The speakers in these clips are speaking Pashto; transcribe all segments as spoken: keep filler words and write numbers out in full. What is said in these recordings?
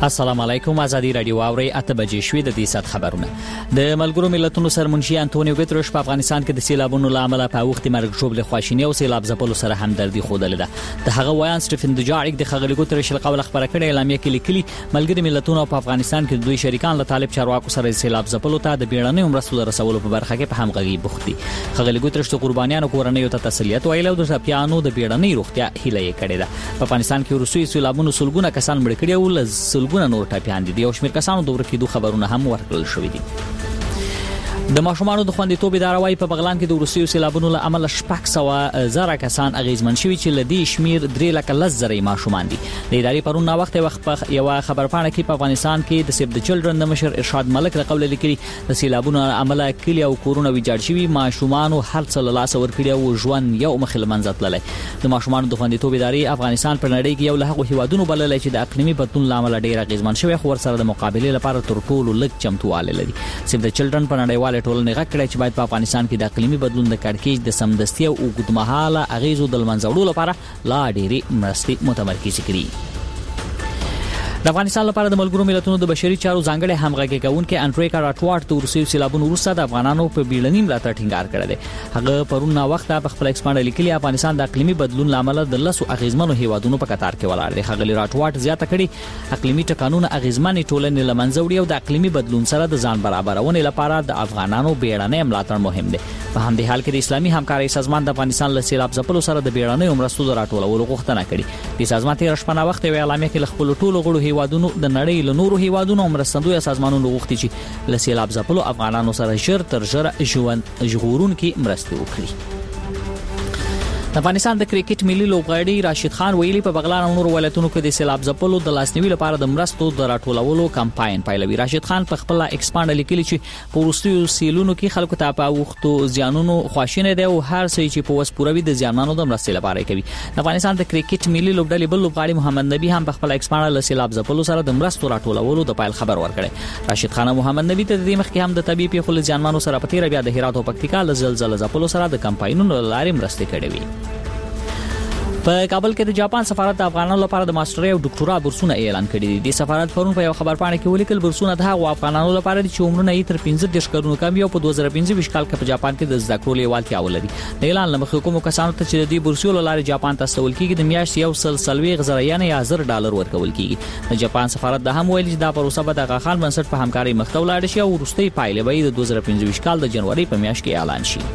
السلام علیکم. ازادي رادیو اوري اته بجې شوې د دې سات خبرونه. د ملګرو ملتونو سرمنشي انټونیو ګوتریش په افغانستان کې د سیلابونو لامل په وخت مرګ ژوبل خواشینی او سیلاب ځپلو سره همدردي خوده ده. د هغه وایان سټیفن دوجاریک د خغلی ګوتریش قبل خبره کړې اعلامیه کې لیکلي ملګري ملتونو په افغانستان کې دوی شریکان له طالب چارواکو سره سیلاب ځپلو ته د بیړنۍ مرستو رسولو په برخه کې په همغږي بوخت دي. خغلی ګوتریش د قربانیانو کورنۍ ته تسلیت ویلو د سپیانو د بیړنۍ روغتیا هیله یې کړې ده. په افغانستان کې روسي سیلابونو سلګونه کسان مړ کړي او سلګونه نور ټاپیان دي. یو شمېر کسانو د ورکېدو خبرونه هم ورکړل شوې دي. د ماشومانو د خوندیتوب اداره وايي په بغلان کې د روسي سیلابونو له امله شپږ سوه زره کسان اغیزمن شوي چې لدی شمیر درې لک لس زره ماشومان دي. د ادارې پرون نا وخت وخت یو خبرپاڼه کې په افغانستان کې د سیب د چلډرن د مشر ارشاد ملک له قبل لیکلي د سیلابونو عمله کلی او کورونه ویجاړ شوي ماشومان هر څه له لاس ورکړي او ژوند یو مخل منځ تللی. د ماشومانو د خوندیتوب ادارې افغانستان په نړۍ کې یو له هغو هیوادونو بللی چې د اقلیمي بدلون لامل ډیر اغیزمن شوی خو ورسره د مقابله لپاره تر ټولو لږ چمتواله لري. سیب د چلډرن په نړیواله ټولنې غږ کړی چې باید په افغانستان کې د اقلیمي بدلون د کړکېچ د سمدستي او اوږدمهاله اغیزو د منځ وړلو لپاره لا ډېرې مرستې متمرکز کړي. د افغانستان لپاره د ملګرو ملتونو د بشري چارو ځانګړي همغږي کوونکي انډریکا راټواټ د روسي سیلابونو وروسته د افغانانو په بیړني ملاتړ ټینګار کړی دی. هغه پرون نا وخت په خپل ایکسپانډ لیکلي افغانستان د اقلیمي بدلون لامل د لسو اغیزمنو هیوادونو په قطار کې ولاړ دی. هغه راټواټ زیاته کړي اقلیمي ټکانونه اغیزمنې ټولنې له منځه وړي او د اقلیمي بدلون سره د ځان برابرونې لپاره د افغانانو بیړني ملاتړ مهم دی. په همدې حال کې د اسلامي همکارۍ سازمان د افغانستان له سیلاب ځپلو سره د بیړني مرستو د راټولولو غوښتنه کړې. د سازمان تیر شپه نا وخت یو اعلامیه کې خپل ټولو غړو هیوادونو د نړۍ له نورو هیوادونو مرستندوی سازمانونو غوښتي چې له سیلاب ځپلو افغانانو سره ژر تر ژره ژوند ژغورونکي مرستې وکړي. د افغانستان د کرکټ ملي لوبغاړي راشد خان ویلي په بغلان او نورو ولایتونو کې د سیلاب ځپلو د لاسنیوي لپاره د مرستو د راټولولو کمپاین پیلوي. راشد خان په خپل ایکسپانډ لیکلي چې په وروستیو سیلونو کې خلکو ته په وختو زیانونو خواشینه دي او هر څه چې په وس پوروي د زیانمنو د مرستې لپاره کوي. د افغانستان د کرکټ ملي لوبډلې بل لوبغاړي محمد نبی هم په خپل ایکسپانډ له سیلاب ځپلو سره د مرستو راټولولو د پایل خبر ورکړي. راشد خان محمد نبی ته د دې مخکې هم د طبيعي پیښو زیانمنو سره په تیر بیا د هرات او پکتیکا له زلزلې ځپلو سره د کمپاینونو لارې مرستې کړې وي. په کابل کې د جاپان سفارت د افغانانو لپاره د ماسترۍ او ډاکټورا بورسونه اعلان کړي دي. د سفارت پرون په یو خبرپاڼه کې ولیکل بورسونه د هغو افغانانو لپاره دي چې عمرونه یې تر پنځه دېرش کلونو کم وي او په دوه زره پنځه ویشت کال کې په جاپان کې د زده کړو لیوالتیا ولري. د اعلان له مخې کومو کسانو ته چې د دې بورسونو له لارې جاپان ته استول کېږي د میاشتې یو سل څلوېښت زره یعنې یا زر ډالر ورکول کېږي. د جاپان سفارت د هم ویلي چې دا پروسه به د غاخان بنسټ په همکارۍ مخ ته ولاړ شي او وروستۍ پایلې به د دوه زره پنځه ویشت کال د جنوري په میاشت کې اعلان شي.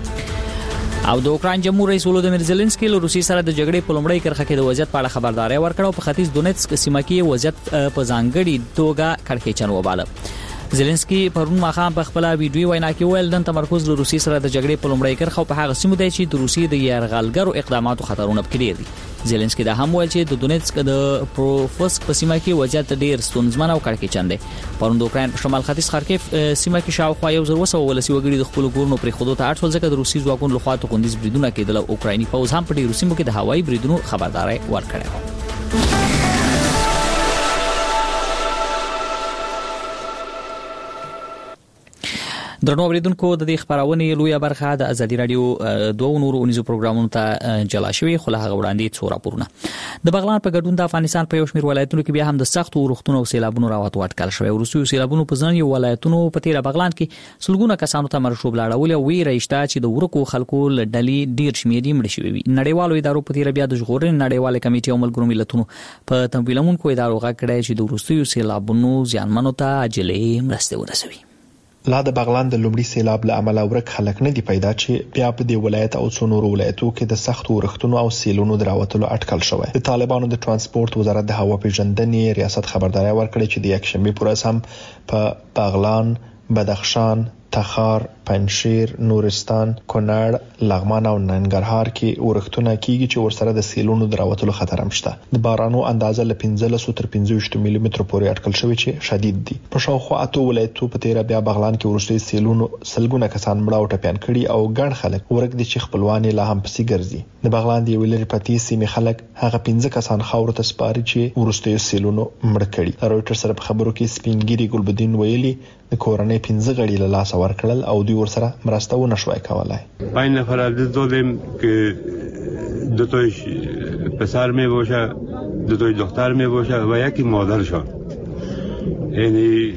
او د اوکراین جمهور رئیس ولودیمیر زيلنسکي له روسي سره د جګړې په لومړۍ کرخه کې د وضعیت په اړه خبرداري ورکړه او په ختیځ دونیتسک سیمه کې وضعیت په ځانګړي توګه کړکېچن وباله. زيلنسکي پرون ماخام په خپل ویډیو وینا کې ویل د تمرکز له روسي سره د جګړې په لومړۍ کرخه په هغه سیمه دی چې د روسي د یرغلګرو اقداماتو خطرونه پکې دي. زيلنسکي دا هم ویل چې د دونیتسک د پروفسک په سیمه کې وضعیت ډیر ستونزمن او کړکېچن دی. پرون د اوکراین په شمال ختیځ خارکیف سیمه کې شاوخوا یو زر وسو ولسی وګړي د خپل کورونو پرې خودو ته اړ شول ځکه د روسي ځواکونو لخوا توغندیز بریدونه کېدل او اوکرایني پوځ هم په ډیرو سیمو کې د هوایي بریدونو خبرداري ورکړه. درنو اوریدونکو د دې خبرونه لویه برخه د ازادي رادیو دوه نورو اونیزو پروګرامونو ته جلا شوی خو له هغه وړاندې څو راپورونه. د بغلان په ګډون د افغانستان په یو شمېر ولایتونو کې بیا هم د سخت اورښتونو او سیلابونو راوته اټکل شوی. روسي سیلابونو په ځان یو ولایتونو په تیر بغلان کې سلګونه کسانو ته مرشوب لاړول او وی رښتا چې د ورکو خلکو لډلې ډیر شمېر مړ شوی وي. نړیوالو ادارو په تیر بیا د ژغورنې نړیواله کمیټې او ملګرو ملتونو په تمویلونکو ادارو غږ کړی چې د روسي سیلابونو زیانمنو ته عاجلې مرستې ورسوي. لا د بغلان د لومړي سیلاب له امله ورک خلک نه دی پیدا چې بیا په دې ولایت او څو نورو ولایتو کې د سخت اورښتونو او سیلونو دراوتلو اټکل شوی. د طالبانو د ترانسپورت وزارت د هوا پیژندنې ریاست خبرداري ورکړه چې د یکشنبه پر ورځ هم په بغلان، بدخشان، تخار، پنجشیر، نورستان، کونړ، لغمان او ننګرهار کې اورښتونه کیږي چې ورسره د سیلونو دراوتلو خطر هم شته. د بارانو اندازه له پنځلس تر پنځه ویشت ملي متر پورې اټکل شوی چې شدید دي. په شاوخوا اته ولایتو په تیر بیا بغلان کې ورسته سیلونو سلګونه کسان مړه او ټپيان کړي او ګڼ خلک ورک دي چې خپلوان لا هم پسې ګرځي. د بغلان دی ویلر پتی سیمه خلک هغه پنځه کسان خاور ته سپاري چې ورسته سیلونو مړ کړي. رويټر سره په خبرو کې سپینګيري ګلبدین ویلي د کورنۍ پنځه غړي له لاس ورکړل او دوی ورسره مرسته و نشوای کولای. پنج نفر از دادیم که دو تایش پسر می باشه، دو تای دختر می باشه و یکی مادرشان. یعنی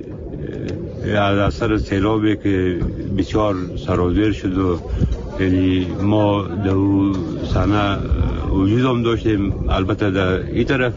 از اثر سیلابی که بسیار سرازیر شد و یعنی ما در سنه وجود هم داشتیم. البته در این طرف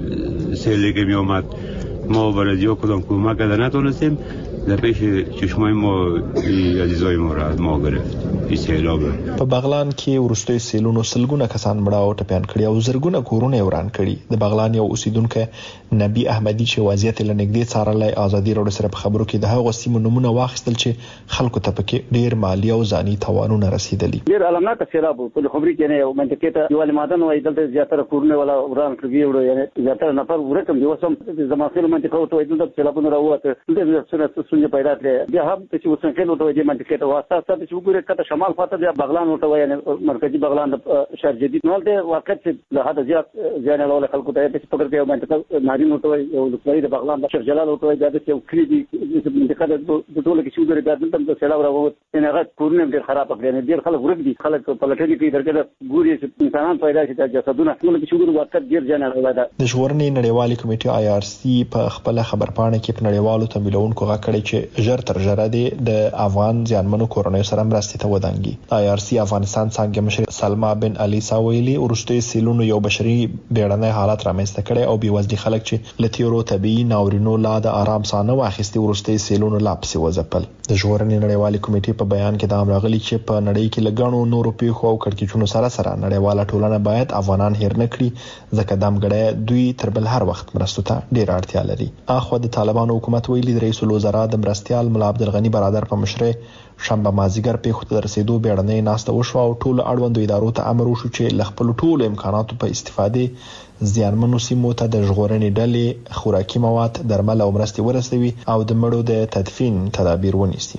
سیلی که می آمد ما بلدی‌ها کدام کمک کرده نتونستیم. در پیش چشمای ما عزیزای ما را ما گرفت این سیلاب. په بغلان کې ورستوي سیلونو سلګونه کسان مړه او ټپيان کړي او زرګونه کورونه وران کړي. د بغلان یو اوسیدونکو نبی احمدی چې وضعیت لنګدې څارلای ازادي راډیو سره په خبرو کې د هغو سیمو نمونه واخیستل چې خلکو ته پکې ډیر مالی او ځاني تاوانونه رسیدلي. ډیر علامات سیلاب په خبري کې نه یو منطقه ته یو لمادن وای دلته زیاتره کورونه ولا وران کړي وړو یعنی زیاتره نفر ورکم دی وسم زماسل منطقه ته دلته سیلابونه راوته دلته څه څه پیدا کړي. بیا هم چې وسنکل وته دی منطقه ته واسطه څه چې وګوره کته شمال خاطر بیا بغلان وته وای یعنی مرکزی بغلان شهر جدید نو ته واقعیت له حد زیات ځان له خلکو ته چې پکړ کې منطقه نارین وته یو لوی د بغلان د شهر جلال وته دا چې کلی دی منطقه د ټوله کې چې وګوره دا دلته سیلاب راووت نه هغه کورونه ډیر خراب کړي. ډیر خلک ورګ دي خلک په لټه کې درګه ګوري چې انسانان پیدا شي د جسدونه ټول کې چې وګوره واقعیت ډیر ځان راوړل. د ژغورنې نړیوالې کمیټې آی آر سی په خپل خبرپاڼه کې په نړیوالو تمویلونکو غاکړي چې ژر تر ژره د افغان ځانمنو کورنۍ سره مرستې ته ودانګي. آی آر سی افغانستان څنګه مشر سلما بن علي ساویلی ورستوي سیلونو یو بشري بیړنۍ حالت رامنځته کړي او بيوزلي خلک چې لتیرو طبي ناورینو لا د آرام سانه واخیستي ورستوي سیلونو لاپسي وځپل. د ژغورنې نړیوالې کمیټې په بیان کې دا راغلي چې په نړۍ کې لګڼو نورو پیښو او کړکېچونو سره سره نړیواله ټولنه باید افغانان هیر نه کړي ځکه دامګړی دوی تر بل هر وخت مرستو ته ډیر اړتیا لري. اخو د طالبانو حکومت ویلي رئیس الوزرا د مرستيال ملا عبدالغنی برادر په مشرۍ شنبه مازیګر پیښو ته رسیدو بیړنۍ ناسته وشو او ټول اړوندو ادارو ته امر وشو چې ل خپل ټولو امکاناتو په استفادې زیانمنو سیمو ته د ژغورنې ډلې خوراکي مواد درمل او مرستې ورسوي او د مړو د تدفین تدابیر ونیسي.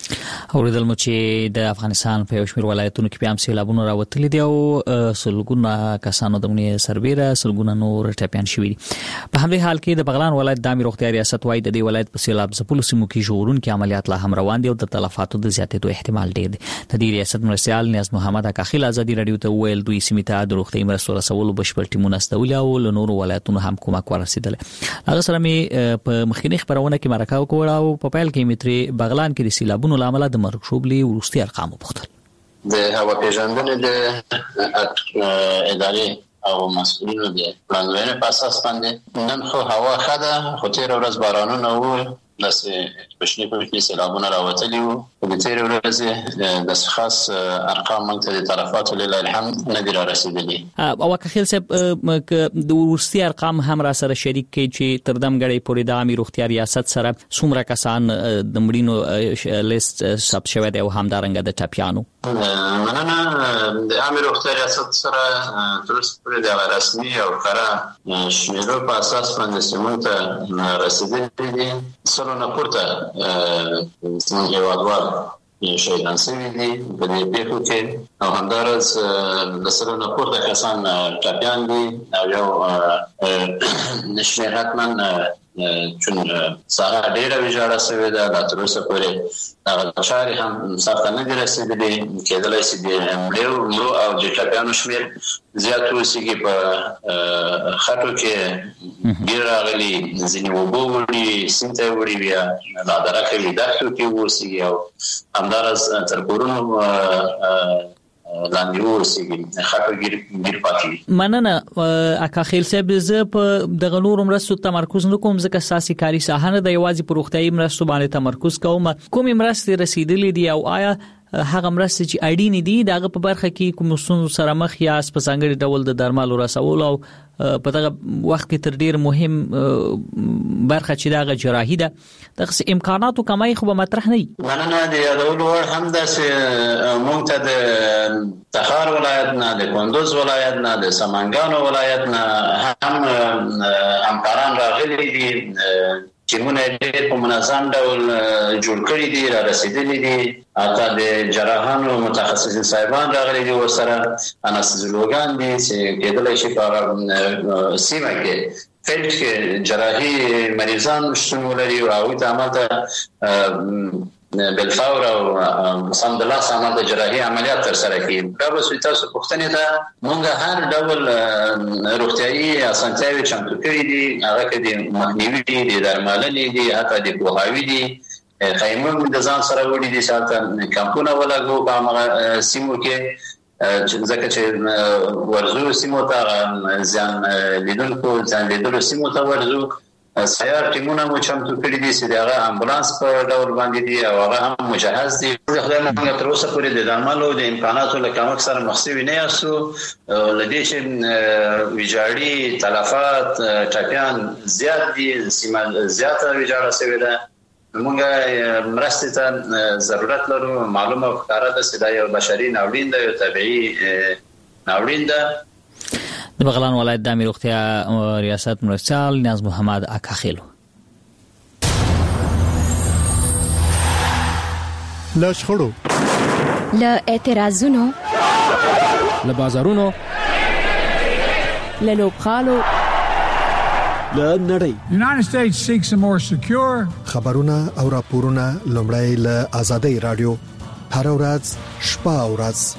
اوریدل مو چې د افغانستان په یو شمېر ولایتونو کې بیا هم سیلابونه راوتلي دي او سلګونه کسانو د مونږ سربېره سلګونه نور ټپيان شوي دي. په همدې حال کې د بغلان ولایت د امیر روغتیا ریاست وايي د دې ولایت په سیلاب ځپلو سیمو کې ژغورونکي عملیات لا هم روان دي او د تلفاتو د زیاتېدو احتمال ډېر دی. د دې ریاست مرستیال نیاز محمد اکاخیل ازادي رادیو ته ویل دوی سیمې ته د روغتي مرستو رسولو بشپړ ټیمونه استولي او له نورو ولایتونو هم کومک ورسېدل. هغه سره مې په مخکینی خبرونه کې مرکه وکړه او په پیل کې متري بغلان کې د سیلابونو لامل د مرګ شوبلي ورستي ارقام وبختل. د هوا پیژندنې د ادارې او مسؤلینو د پلانونو په اساس باندې نن خو هوا خده خو تیر ورځ بارانونه وو داسې بشنی په سیلابونه راوتلي وو او د تیر ورځ د خاص ارقام موږ ته د طرفاتو لله الحمد نه دي رسیدلي. او وکیل صاحب د ورستي ارقام هم را سره شریک کړي چې تر دمګړې پورې د امیر روغتیا ریاست سره څومره کسان د مړینو لیست ثبت شوی دی او همدارنګه د ټپیانو. مننه. د امیر روغتیا ریاست سره تر اوسه پورې د رسمي او کره شمیرو په اساس باندې سیمون ته رسیدلي دي. سلو نه پورته څنګه هیوادوال شهیدان شوي دي په دې پیښو کې او همدارس د سلو نه پورته کسان ټپیان دي او یو نشمیر حتما چون ساحه ډیره ویجاړه شوې ده د تر اوسه پورې هغه چارې هم سخته نه دي رسېدلي. کېدلی شي د مړو او د ټپیانو شمېر زیات اوسېږي. په خټو کې ډېر راغلي ځینې اوبه وړي سیند ته وړي بیا د ادرکه وي دښتو کې اوسېږي او همداراز تر کورونو لاندې اوسېږي خټو ګیر ګیر پاتې. مننه اکاخیل صاحب. زه په دغه نورو مرستو تمرکز نکوم ځکه ساسي کاری ساحه نه د یوازې په روغتیايي مرستو باندې تمرکز کوم. کومې مرستې رسیدلې دي او آیا هغه مرستې چې اړینې دي دغه په برخه کې کوم څه سره مخ یا په څنګه ډول د درملو رسول او په دغه وخت کې تر ډیر مهم برخه چې دغه جراحي ده دغه امکاناتو کمای خو به مطرح نه وي. مننه. د یادولو وړ هم داسې مونږ ته د تخار ولایت نه د کندوز ولایت نه د سمنګانو ولایت نه هم همکاران راغلي دي ټیمونه ډېر په منظم ډول جوړ کړي دي را رسیدلي دي. حتی د جراحانو متخصصین صاحبان راغلي دي ورسره انستیزیولوګان دي چې کېدلی شي په سیمه کې فیلډ کې جراحي مریضان شتون ولري او هغوی ته همالته بالفور او سم د لاس عمل د جراحي عملیات تر سره کړي. دا به تاسو پوښتنه ده مونږ هر ډول روغتيایي اسانتیاوي چمتو کړې دي، هغه کې د مخنیوي دي، د درملنې دي، حتی د پوهاوي دي، خیمه د ځان سره وړي دي، ساته کمپونه ولګو په هغه سیمو کې ځکه چې ورزو سیمو ته ځان لیدونکو ځان لیدلو سیمو ته ورزو سیار ټیمونه مو چمتو کړي دي چې هغه امبولانس په ډول باندې دي او هغه هم مجهز دي. خدای موږ تر اوسه پورې د درملو د امکاناتو له کمښت سره مخ شوي نه یاستو، لدې چې ویجاړي تلفات ټاپیان زیات دي، سیمه زیاته ویجاړه شوې ده. موږ مرستې ته ضرورت لرو. معلومه ښکاره ده چې دا یو بشري ناورین ده، یو طبیعي ناورین ده. د بغلان ولایت د امیر روغتیا ریاست مرستیال نیاز محمد اکاخیلو له شخړو، له اعتراضونو، له بازارونو، له لوبغالو، له نړۍ United States seeks a more secure خبرونه او راپورونه لومړی له آزادۍ رادیو هر ورځ شپه او ورځ.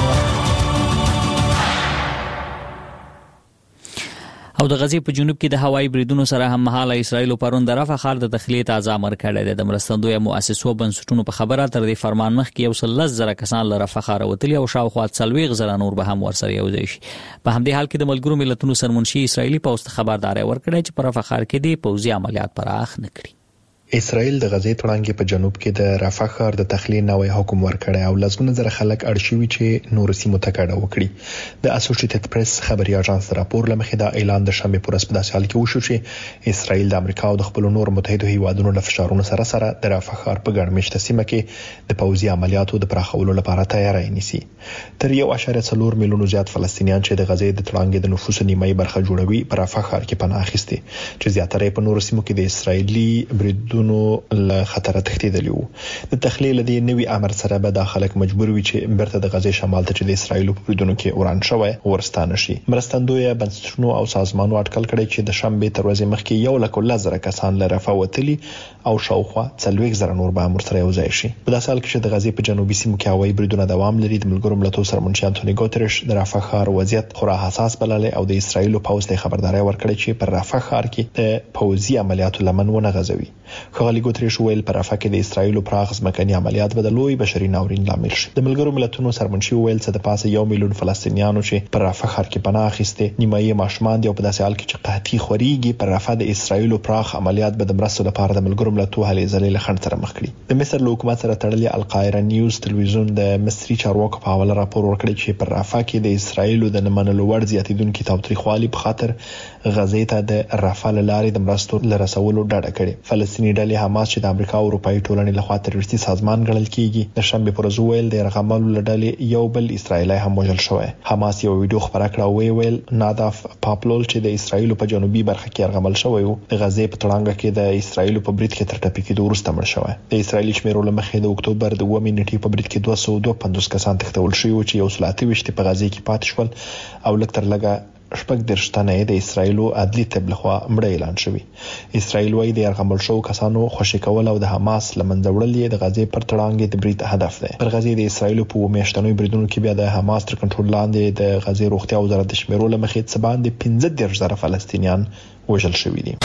او د غزې په جنوب کې د هوایي بریدونو سره هم مهاله اسرائیل پرون د رفح ښار د تخلیه تازه امر کړی دی. د مرستندوی مؤسسو بنسټونو په خبره تر دې فرمان مخ کې یو سل زره کسان له رفح ښار وتلي او شاوخوا څلوېښت زره نور به هم ورسره یوځای شي. په همدې حال کې د ملګرو ملتونو سرمنشي اسرائیلي پوسټ خبرداري ورکړې چې په رفح ښار کې د پوځي عملیات پراخ نه کړي. اسرائیل د غزې تړانګې په جنوب کې د رفح ښار د تخلیه نوې حکم ورکړی او لږونه زره خلک اړشوي چې نور سیمو ته کډه وکړي. د اسوسییټډ پریس خبري اژانس راپور لمخې دا اعلان د شنبه پر ورځ په داسې حال کې وشو چې اسرائیل د امریکا او د خپل نور متحده هیوادونو له فشارونو سره سره د رفح ښار په ګڼ مشته سیمه کې د پوځي عملیاتو د پراخولو لپاره تیاری نیسي. تر یو اشاریه څلور میلیونو زیات فلسطینیان چې د غزې د تړانګې د نفوس نیمایي برخه جوړوي په رفح ښار کې پناه اخیستي، چې زیاتره په نور سیمو کې د اسرائیلي بریدونو خطر تخته وو. د تخلیه لدی نوی امر سره به داخلك مجبور وي چې برته د غزې شمال ته چې د اسرایل په بریدونو کې وران شوی ورستانه شي. مرستندوی بنسټونو او سازمانونو اټکل کړي چې د شنبه تر ورځې مخکې یو لک لزر کسان له رفح وتلي او شاوخوا څلوېښت زره نور به مرسته یوځای شي. په داسې حال کې چې د غزې په جنوبي سیمو کې هوایي بریدونه دوام لري، د ملګرو ملتونو سرمنشي انټونی ګوتریش د رفح ښار وضعیت خورا حساس بللی او د اسرایل پوځ ته خبرداري ورکړي چې پر رفح ښار کې د پوځي عملیاتو لمن ونه غځوي. خغلی ګوتریش ویل پر رفح کې د اسرایل پراخ ځمکني عملیات به د لوی بشري ناورین لامل شي. د ملګرو ملتونو سرمنشي ویل چې د پاسه یو میلیون فلسطینیانو چې پر رفح ښار کې پناه اخیسته نیمایي ماشومان دي او په داسې حال کې چې قحطي خوريږي پر رفح د اسرایل پراخ عملیات به د مرستو لپاره د ملګرو ملتونو هلې ځلې له خنډ سره مخ کړي. د مصر له حکومت سره تړلې القاهره نیوز تلویزیون د مصري چارواکو په حواله راپور ورکړی چې پر رفح کې د اسرایل د نمنلو ور زیاتیدونکو تاوتریخوالي په خاطر غزې ته د رفح لارې د مرستو لرسولو ډاډه کړي. فلسطیني ډلې حماس چې د امریکا او اروپאי ټولنې لخوا تروریستي سازمان ګڼل کیږي، د شنبه پر ورځ ویل د رغملو لړلې یو بل اسرایلی هم وژل شوی. حماس یو ویډیو خبره کړه او ویل ناداف پاپلول چې د اسرایل په جنوبي برخه کې رغمل شوی و، د غزې په تړانګه کې د اسرایل په برید کې تر ټپي کېدو وروسته مړ شوی. د اسرایلی شمیرو لمخې د اکتوبر د اووه نیټې په برید کې دوه سوه دوه پنځوس کسان تښتول شوي و چې یو سل اته ویشت په غزې کې پاتې شول او لږ تر لږه شپږ دېرش تنه د اسرایل عدلي طب لخوا مړه اعلان شوی. اسرایل وايي د یرغمل شو کسانو خوشی کول او د حماس لمنځه وړل د غزې پر تړانګې د برید هدف دی. پر غزې د اسرایل په میاشتنوي بریدونو کې بیا د حماس تر کنټرول لاندې د غزې روغتیا وزارت د شمیرو لمخې څه باندې پنځه دېرش زره فلسطینیان وژل شوي دي.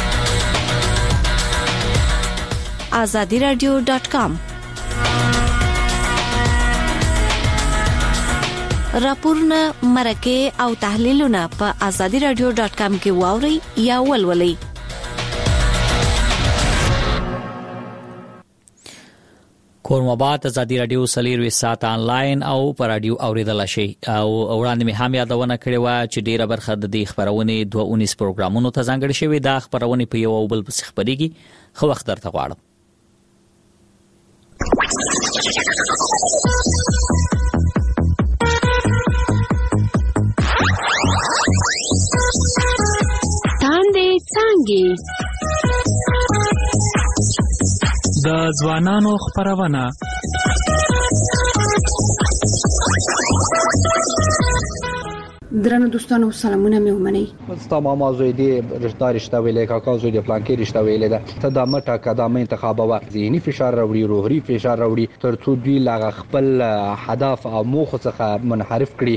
azadi radio dot com راپورونه مرکه او تحلیلونه په azadi radio dot com کې واوري یا ولولئ. کورمبات ازادي رادیو سلیروي سات انلاین او پر رادیو اوریدل شي او وړاندې مې هم یادونه کړې و چې ډیره برخه د دې خبرونه دوه اونیس پروګرامونو ته ځانګړي شوی. دا خبرونه په یو بل پس خبريږي. خو وخت درته غواړم. څنګه د ځوانانو خبرونه درنو دوستانو سلامونه مې ومنئ. ستا ماما زوی دې رشته رشته ویلې کاکا زوی دې پلان کې رشته ویلې ده ته دا مټه قدمه انتخابوه ذهني فشار راوړي روحي فشار راوړي ترڅو دوی لا خپل هدف او موخه څخه منحرف کړي.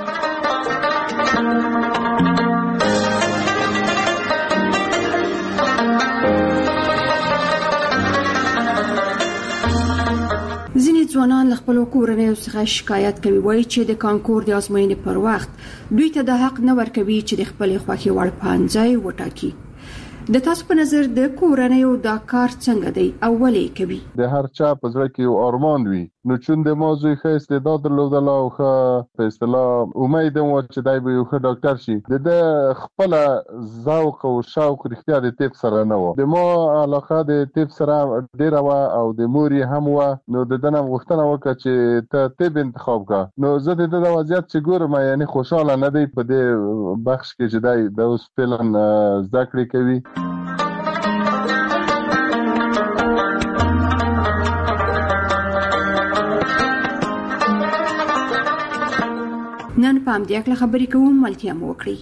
ځوانان له خپل کورنۍ څخه شکایت کوي وایي چې د کانکور د ازموینې پر وخت دوی ته د حق نه ورکوي چې د خپل خوښي وړ پانځای وټاکي. د تاسو په نظر د کورنۍ او دا کار څنګه دی او ولې کوي؟ د هر چا په زړه کې یو ارمان وي نو چون د موضوع ښه استعداد درلودل او ښه په اصطلاح امید هم چې دای به یو ښه ډاکټر شي د خپل ذوق او شوق رښتیا د طب سره نه و د ما علاقه د طب سره ډیره و او د موري هم و نو د دنه غوښتنه وکړه چې ته طب انتخاب کا نو زه د د وضعیت چې ګورم یعنی خوشاله نه دی په دې بخش کې چې دای د اوس فلن ذکر کوي. نن په همدې اړه خبرې کوم ملتیا مو وکړي.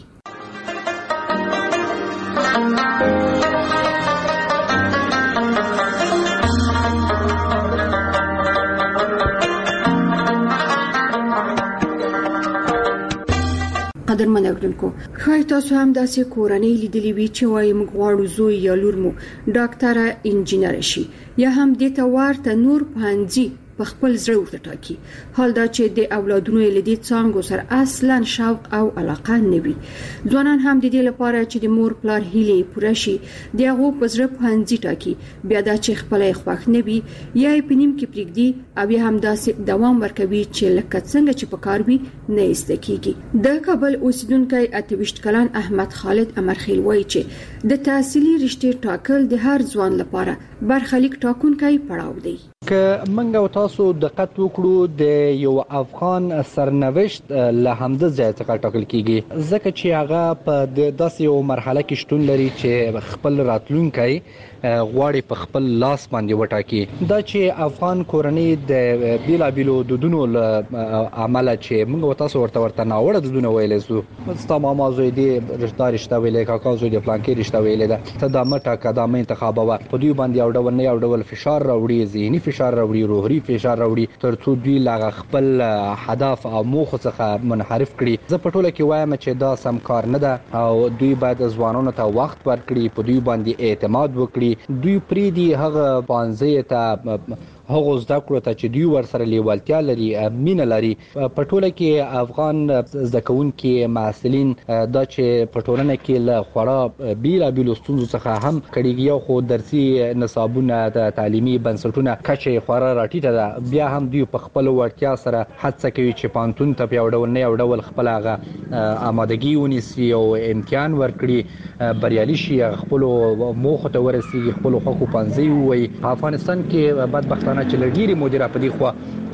قدرمن اوریدونکو خای تاسو هم داسې کورنۍ لیدلې وي چې وايي موږ غواړو زوی یا لور مو ډاکټر انجینر شي یا هم د توارته نور پانځي په خپل زړه ورته ټاکي. حال دا چې د اولادونو لیدي څنګه سره اصلا شوق او علاقه نه وي. ځوانان هم د دې لپاره چې د مور پلار هیلې پوره شي د هغه په زړه پانځي ټاکي بیا دا چې خپل خوښ نه وي یا په نیم کې پریږدي او یا هم داسې دوام ورکوي چې لکه څنګه چې په کار وي نه استکیږي. د کابل اوسیدونکو اتهویشت کلن احمد خالد امرخیل وایي چې د تحصیلي رشتې ټاکل د هر ځوان لپاره برخلیک ټاکونکی پړاو دی. که منګه تاسو دقت وکړو د یو افغان سرنوشت له همده ځای څخه ټاکل کیږي ځکه چې هغه په داسې یو مرحله کې شتون لري چې خپل راتلونکی غواړي په خپل لاس باندې وټاکي. دا چې افغان کورنۍ د بیلابیلو دودونو عمله چې موږ تاسو ورته ورته ناوړه دودونه ویلې سو ستا ماما زوی دې رشته رشته ویلې کاکا زوی دې پلان کې رشته ویلې ده ته دا مټه قدمه انتخابوه په دوی باندې یو ډول نه یو ډول فشار راوړي ذهني فشار راوړي روحي فشار راوړي ترڅو دوی لا خپل هدف او موخه څخه منحرف کړي. زه په ټوله کې وایم چې دا سم کار نه ده او دوی باید ځوانانو ته وخت ورکړي په دوی باندې اعتماد وکړي دوی پری دی هغه پانځه ته هغه زده کړو ته چې دوی ورسره لیوالتیا لري مینه لري. په ټوله کې افغان زده کوونکي محصلین دا چې په ټولنه کې له خورا بیلابیلو ستونزو څخه هم کړيږي خو درسي نصابونه د تعلیمي بنسټونه کچې خورا راټیټه ده بیا هم دوی په خپل وړتیا سره هڅه کوي چې پانتون ته یو ډول نه یو ډول خپل هغه آمادګي ونیسي او امتحان ورکړي بریالي شي خپل موخه ته ورسیږي خپل حقوق پنځي وي. په افغانستان کې بدبختانه چې لګيري مدیره په دی خو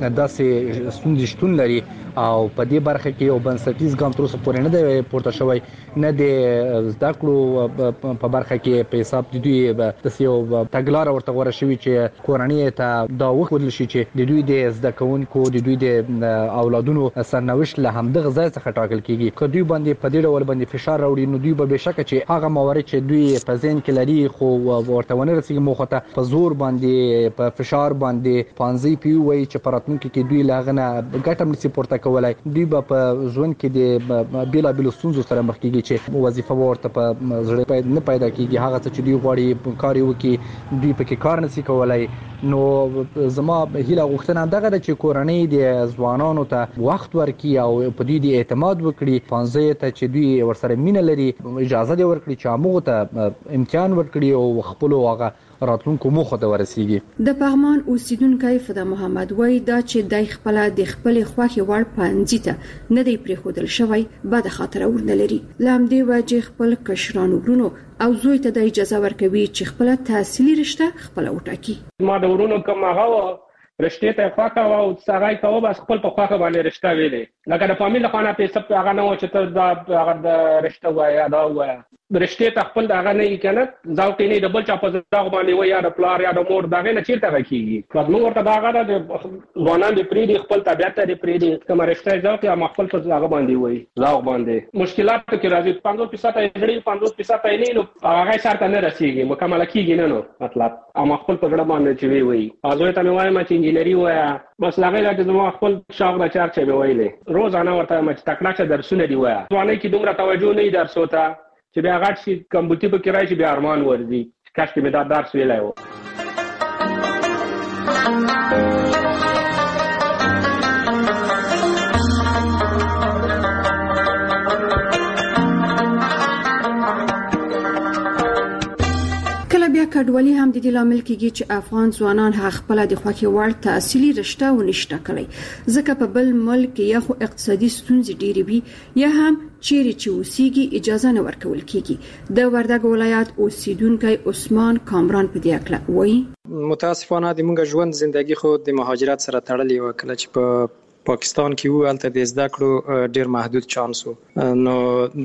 داسې ستونزې شتون لري او په دې برخه کې یو بنسټیز ګام تر اوسه پورې نه دی پورته شوی نه د زده کړو په برخه کې په حساب د دوی د یو تګلار ورته غوړه شوی چې کورنۍ ته دا وښودل شي چې د دوی د زده کوونکو د دوی د اولادونو سرنوشت له همدغه ځای څخه ټاکل کیږي. که دوی باندې په دې ډول باندې فشار راوړي نو دوی به بشکه چې هغه موارد چې دوی په ذهن کې لري خو ورته ونه رسیږي موخه ته په زور باندې په فشار باندې پانځي پی وي چې پراتونکو کې دوی لاغنه ګټم نسی پورته کولای دوی په ژوند کې د بیلا بیل ستونزو سره مخ کیږي چې وظیفه ورته په زړه نه پیدا کیږي هغه څه چې دوی غواړي کار وکړي دوی پکې کار نسی کولای. نو زما هیله غوښتنه دغه د چې کورنۍ د ځوانانو ته وخت ورکړي او په دې د اعتماد وکړي پانځه ته چې دوی ورسره مینه لري اجازه دی ورکړي چې موږ ته امتحان ورکړي او خپل هغه راتلونکو موخه ته ورسیږي. د پغمان اوسیدونکو فدا محمد وای دا چې د خپل د خپل خوخي وړ پنځه ته نه دی پرې خودل شوی بد خاطر ورنه لري لام دی واجه خپل کشرانو ورونو او زوی ته د اجازه ورکوي چې خپل تحصیلي رشته خپل وټاکي. ما د ورونو کوم هغه رشته ته فاکه او سړی کوو بس خپل په خواخه باندې رشته ویلې لکه د فامیل خانه په سب هغه نه و چې ته دا هغه د رشته وای دا وای رشتې ته خپل دغه نه کنه ځاو کې نه ډبل چا په ځاو باندې وای یا د پلار یا د مور دغه نه چیرته راکېږي خو موږ ورته دغه د ځوانان د پری خپل طبيعت ته پری د کوم رشتې ځاو کې خپل په ځاو باندې وای ځاو باندې مشکلات کې راځي پنځوس فیصد یې پنځوس فیصد یې نه نو هغه شرط نه رسیږي مکمل کیږي نه نو مطلب اما خپل په ګډه باندې چې وی وي ازوی ته وایم چې انجینری وایا بس لاغې د زما خپل شاغ د چار چې ویلې روزانه ورته مچ تکړه چې درسونه دی وایا ځواني کې دومره توجه نه درسو ته چې بیا غټ شي کمپیوټر په کې راځي بیا ارمان ورزي کاش کې مې دا درس ویلای و کډوالي هم د دې لامل کېږي چې افغان ځوانان هغه خپل د خوخي وړ تحصیلي رشته و نشته کړی ځکه په بل ملک یا خو اقتصادي ستونزې ډېرې وي یا هم چیرې چې اوسېږي اجازه نه ورکول کېږي د وردګ ولایت اوسیدونکو عثمان کامران په دې اړه وایي متاسفانه د موږ ژوند زندگی خو د مهاجرت سره تړلې و کله چې په پاکستان کې وو البته د زده کړو ډېر محدود چانس وو نو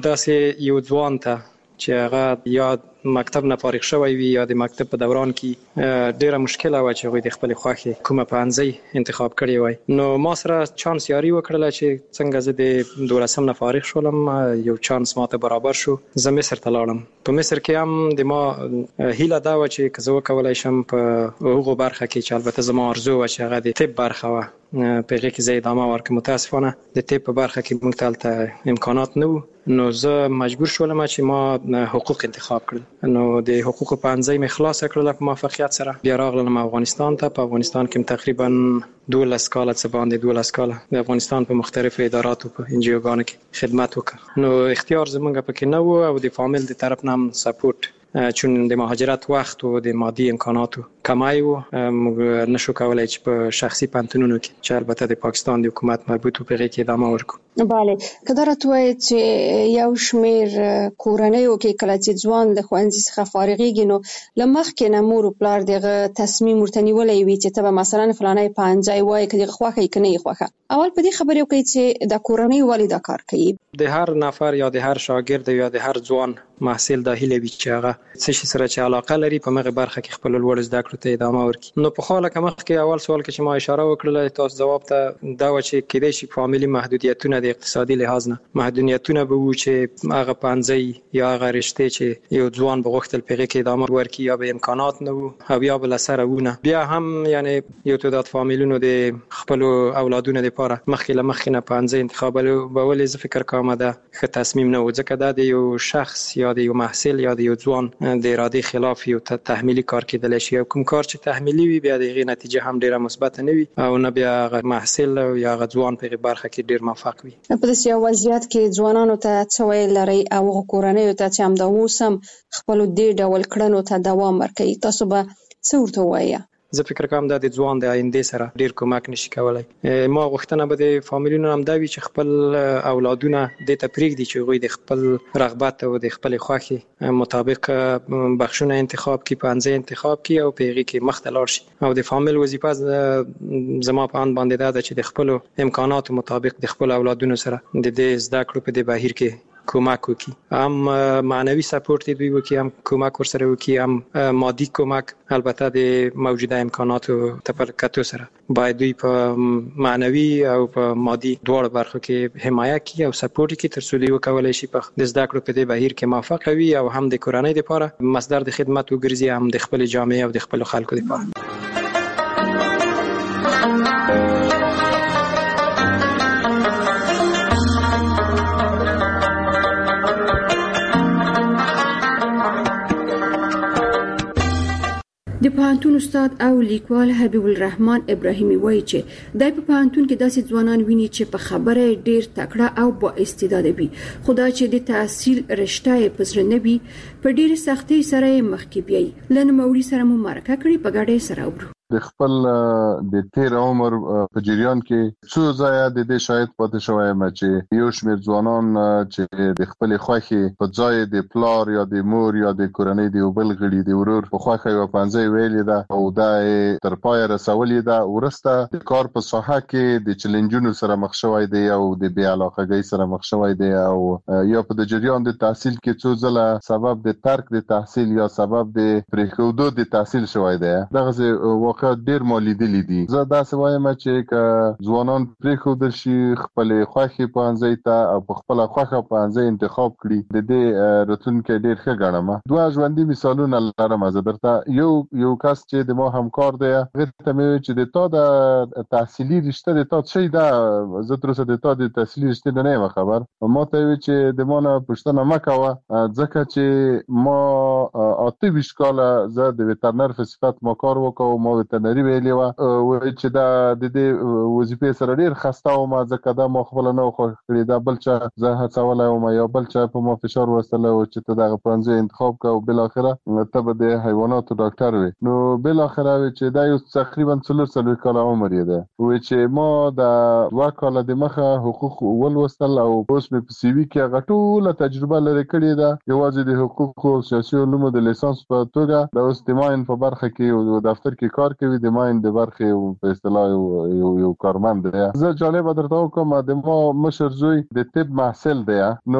داسې یو ځوان ته چې هغه یا مکتب نه فارغ شوی وي یا د مکتب په دوران کې ډیره مشکله و چې غوي د خپل خوخي کومه پانځي انتخاب کړی وای نو ما سره چانس یاري وکړل چې څنګه زه د دولسم نه فارغ شولم یو چانس ماته برابر شو زه مصر ته لاړم په مصر کې هم د ما هیله دا و چې که زه وکولای شم په هغه برخه کې چې البته زما ارزو و چې هغه د طب برخه و په هغه کې زه ادامه ورکړم متاسفانه د طب په برخه کې موږ ته امکانات نه وو نو زه مجبور شولم چې ما حقوق انتخاب کړل نو د حقوق پانځي مې خلاص کړل په موافقت سره بیا راغلم افغانستان ته په افغانستان کې تقریبا دولس کاله څه باندې دولس کاله د افغانستان په مختلفو اداراتو په انجیوګانو کې خدمت وکړ نو اختیار زمونږ پکې نه وو او د فامیل د طرف نه هم سپورټ چون د مهاجرت وخت او د مادي امکاناتو کمای وو موږ نشو کولای چې په شخصي پانتونونو کې چې البته د پاکستان د حکومت مربوط په غي کې ادامه ورکړو bale کدارت وای چې یو شمیر کورنۍ او کې کله چې ځوان د خوانځي څخه فارغيږي نو لمخ کې نمور پلار دغه تصمیم ورتنیولې وي چې ته مثلا فلانه پانځای وای کله خوخه کني خوخه اول په دې خبرې وکړي چې د کورنۍ والد کار کوي د هر نفر یا د هر شاګرد یا د هر ځوان محصل د هیله وی چې هغه څه شي سره چې علاقه لري په مغه برخه کې خپل لوړ زده کړو ته ادامه ورکړي نو په خاله کومه کې اول سوال کې چې ما اشاره وکړله تاسو جواب ته دا و چې کېدای شي فامیلی محدودیتونه د اقتصادي لحاظ نه محدودیتونه به وو چې هغه پانځي یا هغه رشته چې یو ځوان بغوښتل پیغه کې ادامه ورکړي یا به امکانات نه وو او یا بل سره ونه بیا هم یعنی یو تعداد فامیلونو د خپل اولادونو لپاره مخکې لمخې نه پانځي انتخابول به ولې ز فکر کوم دا ښه تصمیم نه و ځکه دا د یو شخص یا د یو محصل یا د یو ځوان د اراده خلاف یو تحمیلی کار کېدل شي کوم کار چې تحمیلی وي بیا د غي نتیجه هم ډیره مثبت نه وي او نه بیا محصل یا ځوان په برخه کې ډیر موفق وي په داسې وضعیت کې ځوانانو ته څه ویل لري او کورنۍ ته چې هم دا وسم خپل دې ډول کړنو ته دوام ورکړي تاسو به څه ورته وایي زه فکر کوم دا د ځوان د آینده سره ډیر کومک نشي کولای ما غوښتنه به د فامیلونو هم دا وی چې خپل اولادونه د تپریک دي چې غوي د خپل رغبت او د خپل خوخي مطابق بخښونه انتخاب کی پانځه انتخاب کی او پیغي کې مختلف شي او د فامیل وظیفه زما په ان باندې دا چې د خپل امکانات مطابق د خپل اولادونو سره د دې زده کړو په بهیر کې کومک وکي هم معنوي سپورت دوی وکي هم کومک ورسره وکي هم مادي کومک البته د موجوده امکاناتو تفکر سره باید دوی په معنوي او په مادي دواړو برخو کې حمایت کوي او سپورت کوي تر څو دوی وکولای شي په د زده کړو په دې بهیر کې موفق وي او هم د کورنۍ لپاره مصدر د خدمت وګرځي هم د خپل جامعه او د خپل خلکو لپاره د پوهنتون استاد او لیکوال حبیب الرحمن ابراهیمي وایي چې د پوهنتون کې داسې ځوانان ویني چې په خبره ډیر تکړه او با استعداد وي خدای چې د تحصیل رشته په زړه نه وي په ډیر سختۍ سره مخ کې بیاي لنه موري سره مو مرکه کړی په ګډه سره وبرو د خپل د تیر عمر په جریان کې څو ځای د دې شاهد پاتې شوی یم چې یو شمېر ځوانان چې د خپل خوښي په ځای د پلار یا د مور یا د کورنۍ د بل غړي د ورور په خوښه یو پنځه ویلې ده او دا تر پای رسولې ده ورسته د کار په ساحه کې د چیلنجونو سره مخ شوی دی او د بې علاقګۍ سره مخ شوی دی او یا په د جریان د تحصیل کې څو ځله سبب د ترک د تحصیل یا سبب د پریښودو د تحصیل شوی دی. دغه واقع ډیر مالیدلی دي. زه دا سوایم چې ک ځوانان پریښودل شي خپل خوښي پانځي ته او په خپل خوښه پانځي انتخاب کړي د دې راتلونکي ډیر ښه ګڼم. دوه ژوندۍ مثالونه لرم. زه درته یو یو کس چې د ما همکار دی غیر ته مې چې د تا د تحصیلي رشته د تا څه ده زه تر اوسه د تا د تحصیلي رشته نه یم خبر. ما ته وی چې د ما نه پوښتنه مکوه ځکه چې ما اته ویشت کاله زه د وترنر په صفت ما کار وکړ ما وترنري ویلې و چې دا د دې وظیفې سره ډیر خسته وم ځکه دا ما خپل نه خو کړی دا بل څه زه هڅولای وم یا بل څه په ما فشار وستله او چې ته دغه پنځه انتخاب کو بل اخره ته به د حیواناتو ډاکټر وي. نو بل اخره چې دا یو تقریبا څلور څلور کاله عمر یې ده و چې ما د دوه کاله د مخه حقوق ولوستل او اوس مې په سی وي کې غټوله تجربه لري کړې ده یوازې د حقوق او سیاسي علومو د لیسانس په توګه د اوس د ماین په برخه کې او دفتر کې کار کوي د ماین د برخه په اصطلاح یو یو کارمند دی. زه جالب درته کوم د ما مشر زوی د طب محصل دی نو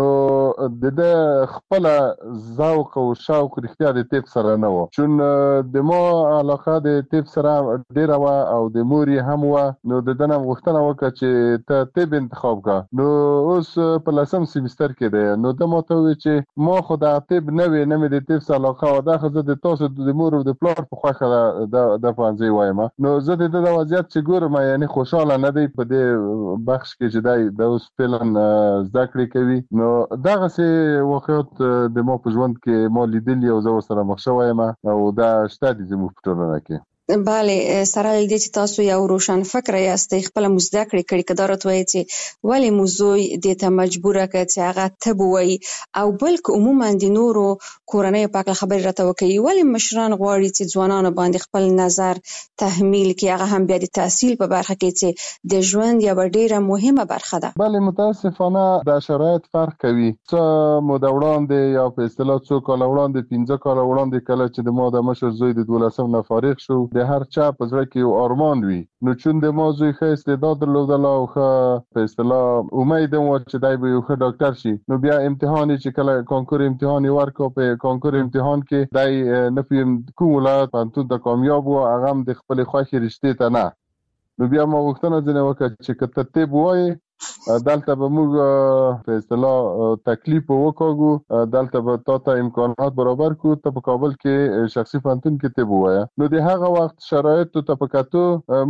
د د خپل ذوق او شوق اختیار د طب سره نه و چون د ما علاقه د طب سره ډیر و او د موري هم و نو د دنه غوښتنه وکړه چې ته طب انتخاب کا نو اوس په لسم سیمستر کې دی نو د ما ته وی چې ما خو د طب نه وی نه مې د طب سره علاقه و دا خو زه د تاسو د مور او د پلار په خوښه د د پانځي وایم نو زه د د وضعیت چې ګورم یعنی خوشاله نه دی په دې بخش کې چې دای د اوس فلن ذکر کوي نو دغه سي وخت د مو په ژوند کې مو لیدلی او زه سره مخ شوم او دا شته د زمو په ټولنه کې. بله سره دې چې تاسو یو روشن فکر یاستئ خپل مزده کړی کړي کدارت وایي چې ولی موضوع دې ته مجبوره کړي چې هغه تب وایي او بلک عموما د نورو کورنۍ په اړه خبرې راته وکړي ولی مشران غواړي چې ځوانانو باندې خپل نظر تحمیل کړي هغه هم بیا د تحصیل په برخه کې چې د ژوند یو ډیره مهمه برخه ده. بله متاسفانه د شرایط فرق کوي څه مو د وړاندې یا په اصطلاح څو کال وړاندې پنځه کال وړاندې کله چې د ما د مشر زوی د دولسم نه فارغ شو د هر چا په زړه کې یو ارمان وي نو چون د موضوع ښه استعداد درلودل او ښه په اصطلاح امید و چې دای به یو ښه ډاکټر شي نو بیا امتحان چې کله کانکور امتحان ورکو په کانکور امتحان کې دای نه پیم کوم ولایت پانتون د کامیاب و هغه د خپل خوښي رشته ته نه نو بیا ما غوښتنه ځنه وکړه چې کته ترتیب وایي دلته به موږ په اصطلاح تکلیف وکړو دلته به تاسو امکانات برابر کو ته په کابل کې شخصي فنتون کې ته وایي نو د هغه وخت شرایط ته په کتو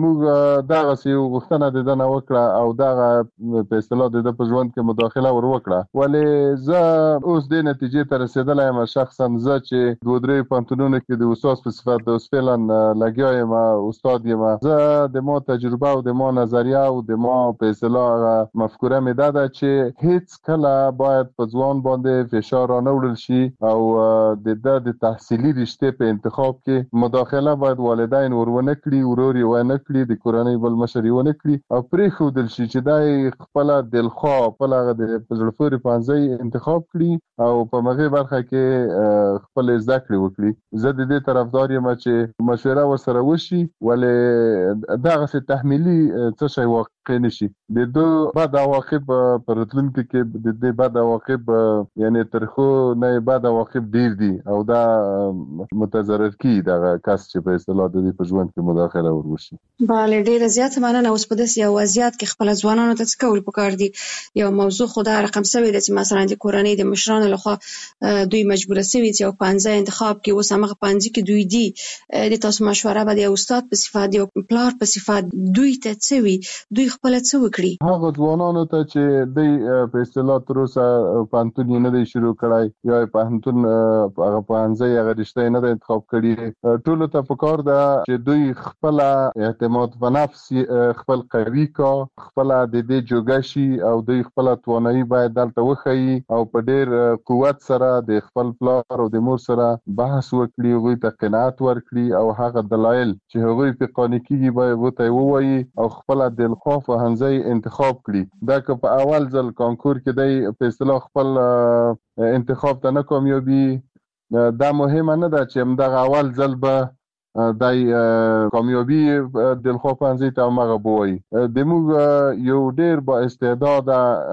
موږ دغه سی غوښتنه د دنه وکړه او دغه په اصطلاح د په ژوند کې مداخله ور وکړه ولې زه اوس د نتیجې ته رسیدلای یم شخصا زه چې دوه درې فنتونونو کې د استاد په صفت د فعلن لګیایم استاد یم زه د مو تجربه او د مو نظریه او د مو په اصطلاح مفکوره مې دا ده چې هیڅ کله باید په ځوان باندې فشار نه وړل شي او د د د تحصیلي رشته په انتخاب کې مداخله باید والدین ورونه کړي وروري ونه کړي د کورنۍ بل مشر ونه کړي او پرې خودل شي چې دای خپل دلخوا خپل د پزړفوري پانځي انتخاب کړي او په مغه برخه کې خپل ذکر وکړي زه د دې طرفدار یم چې مشوره ورسره وشي ولې دغه څه تحمیلي څه شی واقع نشي د دوه بعد عواقب پر راتلونکي کې د دې بعد عواقب یعنی ترخو نه بعد عواقب ډیر دي او دا متضرر کی دغه کس چې په اصطلاح د دې په ژوند کې مداخله وروشي. بله ډیره زیاته مننه. اوس په داسې یو وضعیت کې خپل ځوانانو ته څه کول پکار دي یو موضوع خو دا رقم سوي د چې مثلا د کورنۍ د مشرانو لخوا دوی مجبور سوي چې یو پنځه انتخاب کې اوس هغه پنځه کې دوی دي د تاسو مشوره به د استاد په صفات دی او پلار په صفات دوی ته څوي دوی خپل څه وکړي؟ هغه ځوانانو ته چې د په اصطلاح تر اوسه پانتون نه دی شروع کړای یا پانتون هغه پانځي هغه رشته نه د انتخاب کړي، ټول ته پکار ده چې دوی خپل اعتماد په نفس خپل قوي کا خپل د دې جوګشي او دوی خپل توانایي باید دلته وخی او په ډیر قوت سره د خپل پلار او د مور سره بحث وکړي، غوي ته قناعت ورکړي او هغه دلایل چې هغوی په قانوني باید وته ووایي او خپل د الخوف هنځي انتخاب کړي. دا که په اول ځل کانکور کې د په اصطلاح خپل انتخاب ته نه کامیابي، دا مهمه نه ده چې همدغه اول ځل به دای کامیابی د الخوف هنځي ته مغه بوي. د موږ یو ډیر با استعداد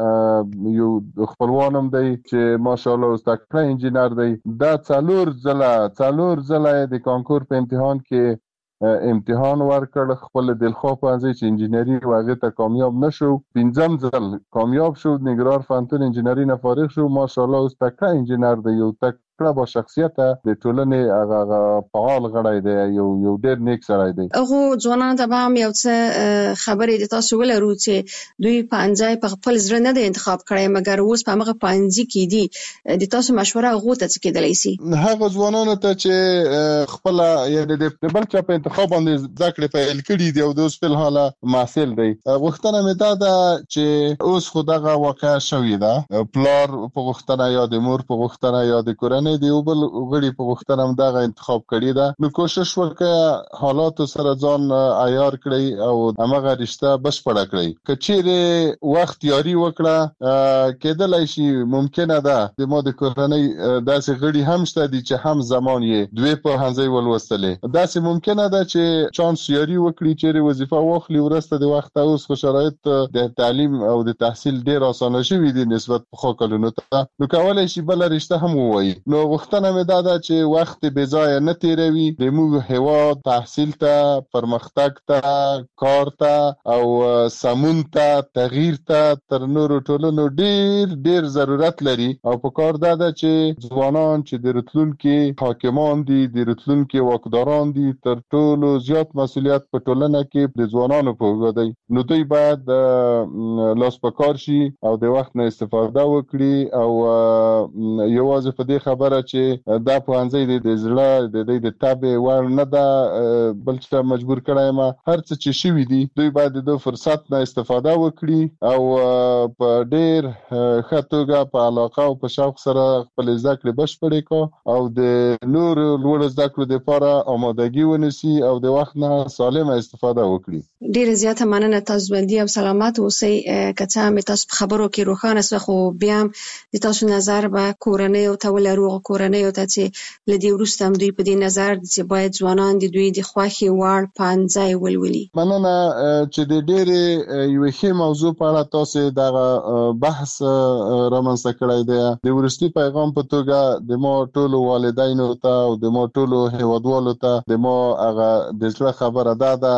یو خپلوانم دی چې ماشاءالله استاد انجینر دی، دا څلور ځله څلور ځله د کانکور په امتحان کې امتحان ورکړ، خپل د الخوف هنځي چې انجینری واغې ته کامیاب نشو، پنځم ځل کامیاب شو، نګران فنتون انجینری نه فارغ شو، ماشاءالله استاد انجینر دی، یو تک کړه با شخصیت د ټولنې هغه فعال غړی دی، یو یو ډیر نیک سړی دی. هغه ځوانان ته به هم یو څه خبرې د تاسو ولرو چې دوی پانځای په خپل ځړ نه د انتخاب کړی، مګر اوس په هغه پانځي کې دي، د تاسو مشوره هغه ته څه کېدلی سي؟ هغه ځوانانو ته چې خپل یعنی د بل چا په انتخاب باندې ذکر پیل کړي دی او د اوس په حال محصل دی، غوښتنه مې دا ده چې اوس خدغه واقع شوې ده، پلار په غوښتنه یا د مور په غوښتنه یا د کورنۍ دی یو بل غړي په غوښتنه هم دغه انتخاب کړی ده، نو کوشش وکړه حالاتو سره ځان عیار کړی او هغه رشته بشپړه کړی. که چیرې وخت یاري وکړه کېدلای شي ممکنه ده د ما د کورنۍ داسې غړي هم شته دي چې هم زمان یې دوی په هنځي ولوستلې، داسې ممکنه ده چې چانس یاري وکړي چیرې وظیفه واخلي ورسته د وخت. اوس خو شرایط د تعلیم او د تحصیل ډیر اسانه شوي دي نسبت په خو کلونو ته، نو کولای شي بل رشته هم ووایي. نو غوښتنه مې دا ده چې وخت بې ځایه نه تیروي، د موږ هیواد تحصیل ته، پرمختګ ته، کار ته او سمون ته، تغییر ته تر نورو ټولنو ډیر ډیر ضرورت لري او په کار دا ده چې ځوانان چې د راتلونکي حاکمان دي، د راتلونکي واکداران دي، تر ټولو زیات مسؤلیت په ټولنه کې د ځوانانو په اوږه دی، نو دوی باید لاس په کار شي او د وخت نه استفاده وکړي او یوازې په دې خبره چې دا پوهنځی د زړه د دې د تابع ور نه ده بل څه مجبور کړای ما، هر څه چې شوي دي دوی باید د فرصت نه استفاده وکړي او په ډیر ښه توګه په علاقه او په شوق سره خپل زده کړې بشپړې کړي او د نور لوړ زده کړو لپاره آمادګي ونیسي او د وخت نه سالمه استفاده وکړي. ډیر زیاته مننه، تاسو باندې او سلامات اوسئ. که څه هم تاسو په خبرو کې روښانه سو، خو بیا هم د تاسو نظر به کورنۍ او تولرو کورنۍ او ته چې لدی ورسته هم دوی په دې نظر چې باید ځوانان د دوی د خوښي وړ پانځای ولولي. مننه چې د ډېرې یو ښه موضوع په اړه تاسو دغه بحث رامنځته کړی دی. د ورستي پیغام په توګه د مو ټولو والدینو ته او د مو ټولو هیوادوالو ته د مو هغه د زړه خبره ده ده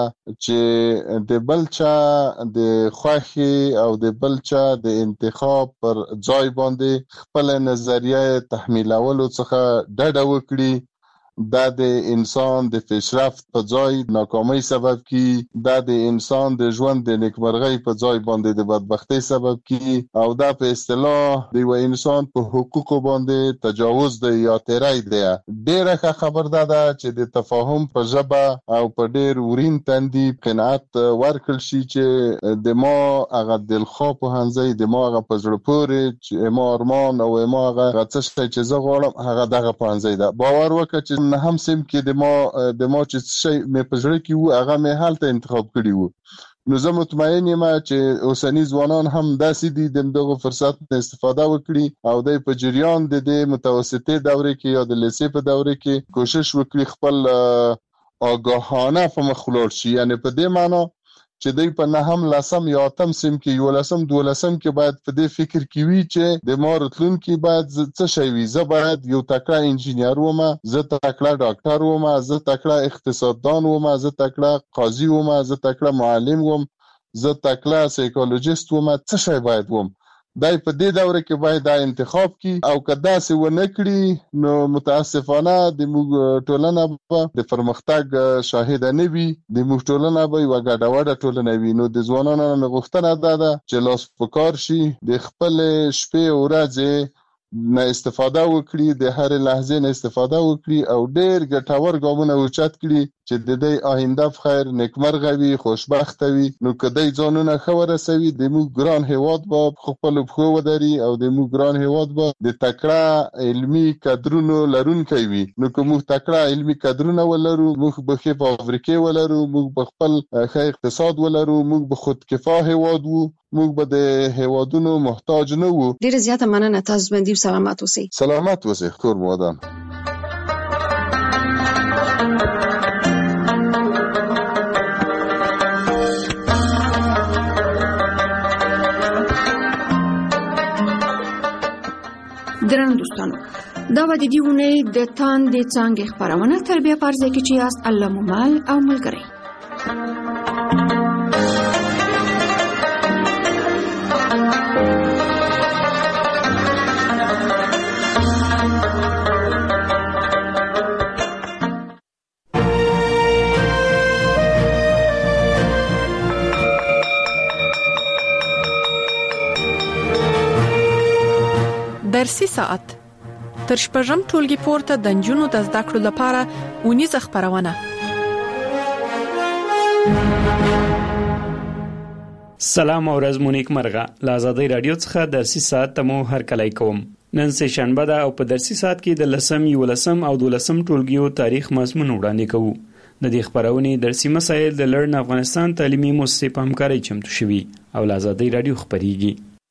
چې د بلچا د خوښي او د بلچا د انتخاب پر ځای باندې خپل نظریه تحمیلولو څخه ډډه وکړي. دا د انسان د پیشرفت په ځای ناکامۍ سبب کی، دا د انسان د ژوند د نیکمرغۍ په ځای باندې د بدبختی سبب کی او دا په اصطلاح د یو انسان په حقوقو باندې تجاوز دی یا تیری دی. ډیره ښه خبر ده چې د تفاهم په ژبه او په ډیر ورین تندي قناعت ورکړل شي چې د ما هغه دلخواه په هنځي د ما هغه په زړه پورې چې ما ارمان او ما هغه څه چې زه غواړم هغه دغه په هنځي ده. باور وکړه چې نه هم سم کې د ما د ما چې شي مې په زړه کې وو هغه مې حالت انتخاب کړی وو. نو زه مطمئن یم چې اوسنی ځوانان هم داسې دي د دغه فرصت نه استفاده وکړي او د په جریان د متوسطې دورې کې یا د لیسې په دورې کې کوشش وکړي خپل آگاهانه په مخ ولاړ شي. یعنی په دې معنی چې دوی په نهم لسم یا اتم سم کې یو لسم دو لسم کې باید په دې فکر کې وي چې د ما راتلونکي باید څه شي وي. زه باید یو تکړه انجینر وم، زه تکړه ډاکټر وم، زه تکړه اقتصاددان وم، زه تکړه قاضي وم، زه تکړه معلم وم، زه تکړه سایکولوژیست وم، څه شي باید وم. دای په دې دوره کې باید دا انتخاب کی او کدا سه ونه کړي نو متاسفانه د موږ ټولنه په د پرمختګ شاهد نه وي، د موږ ټولنه به یو ګډوډه ټولنه وي. نو د ځوانانو غوښتنه ده چې لاس پکار شي د خپل شپې او ورځې نه استفاده وکړي، د هر لحظې نه استفاده وکړي او ډېر ګټور ګامونه اوچت کړي چې د دې آینده په خیر نیکمرغه وي، خوشبخته وي. نو کدی ځانونه ښه ورسوي د موږ ګران هیواد به خپل پښو ودري او د موږ ګران هیواد به د تکړه علمي کادرونو لرونکی وي. نو که موږ تکړه علمي کادرونه ولرو، موږ به ښې فابریکې ولرو، موږ به خپل ښه اقتصاد ولرو، موږ به خودکفا هیواد وو، موږ به د هیوادونو محتاج نه وو. ډیره زیاته مننه، تاسو باندې سلامات اوسئ. سلامات اوسئ، کور مو ودان. درنو دوستانو، دا و د دې اونۍ د تاندې څانګې خپرونه تر بیا په ارزه کې چې یاست الله مو مل او ملګری. درسي ساعت تر شپږم ټولګي پورته د نجونو د زده کړو لپاره ونیزه خپرونه. سلام او ورځ مو نیک مرغه. له آزادۍ رادیو څخه درسي ساعت ته مو هرکلی کوم. نن سه شنبه ده او په درسي ساعت کې د لسم، یولسم او دولسم ټولګیو تاریخ مضمون وړاندې کوو. د دې خپرونې درسي مسایل د لرن افغانستان تعلیمي مؤسسې په همکارۍ چمتو شوي او له آزادۍ رادیو خپرېږي.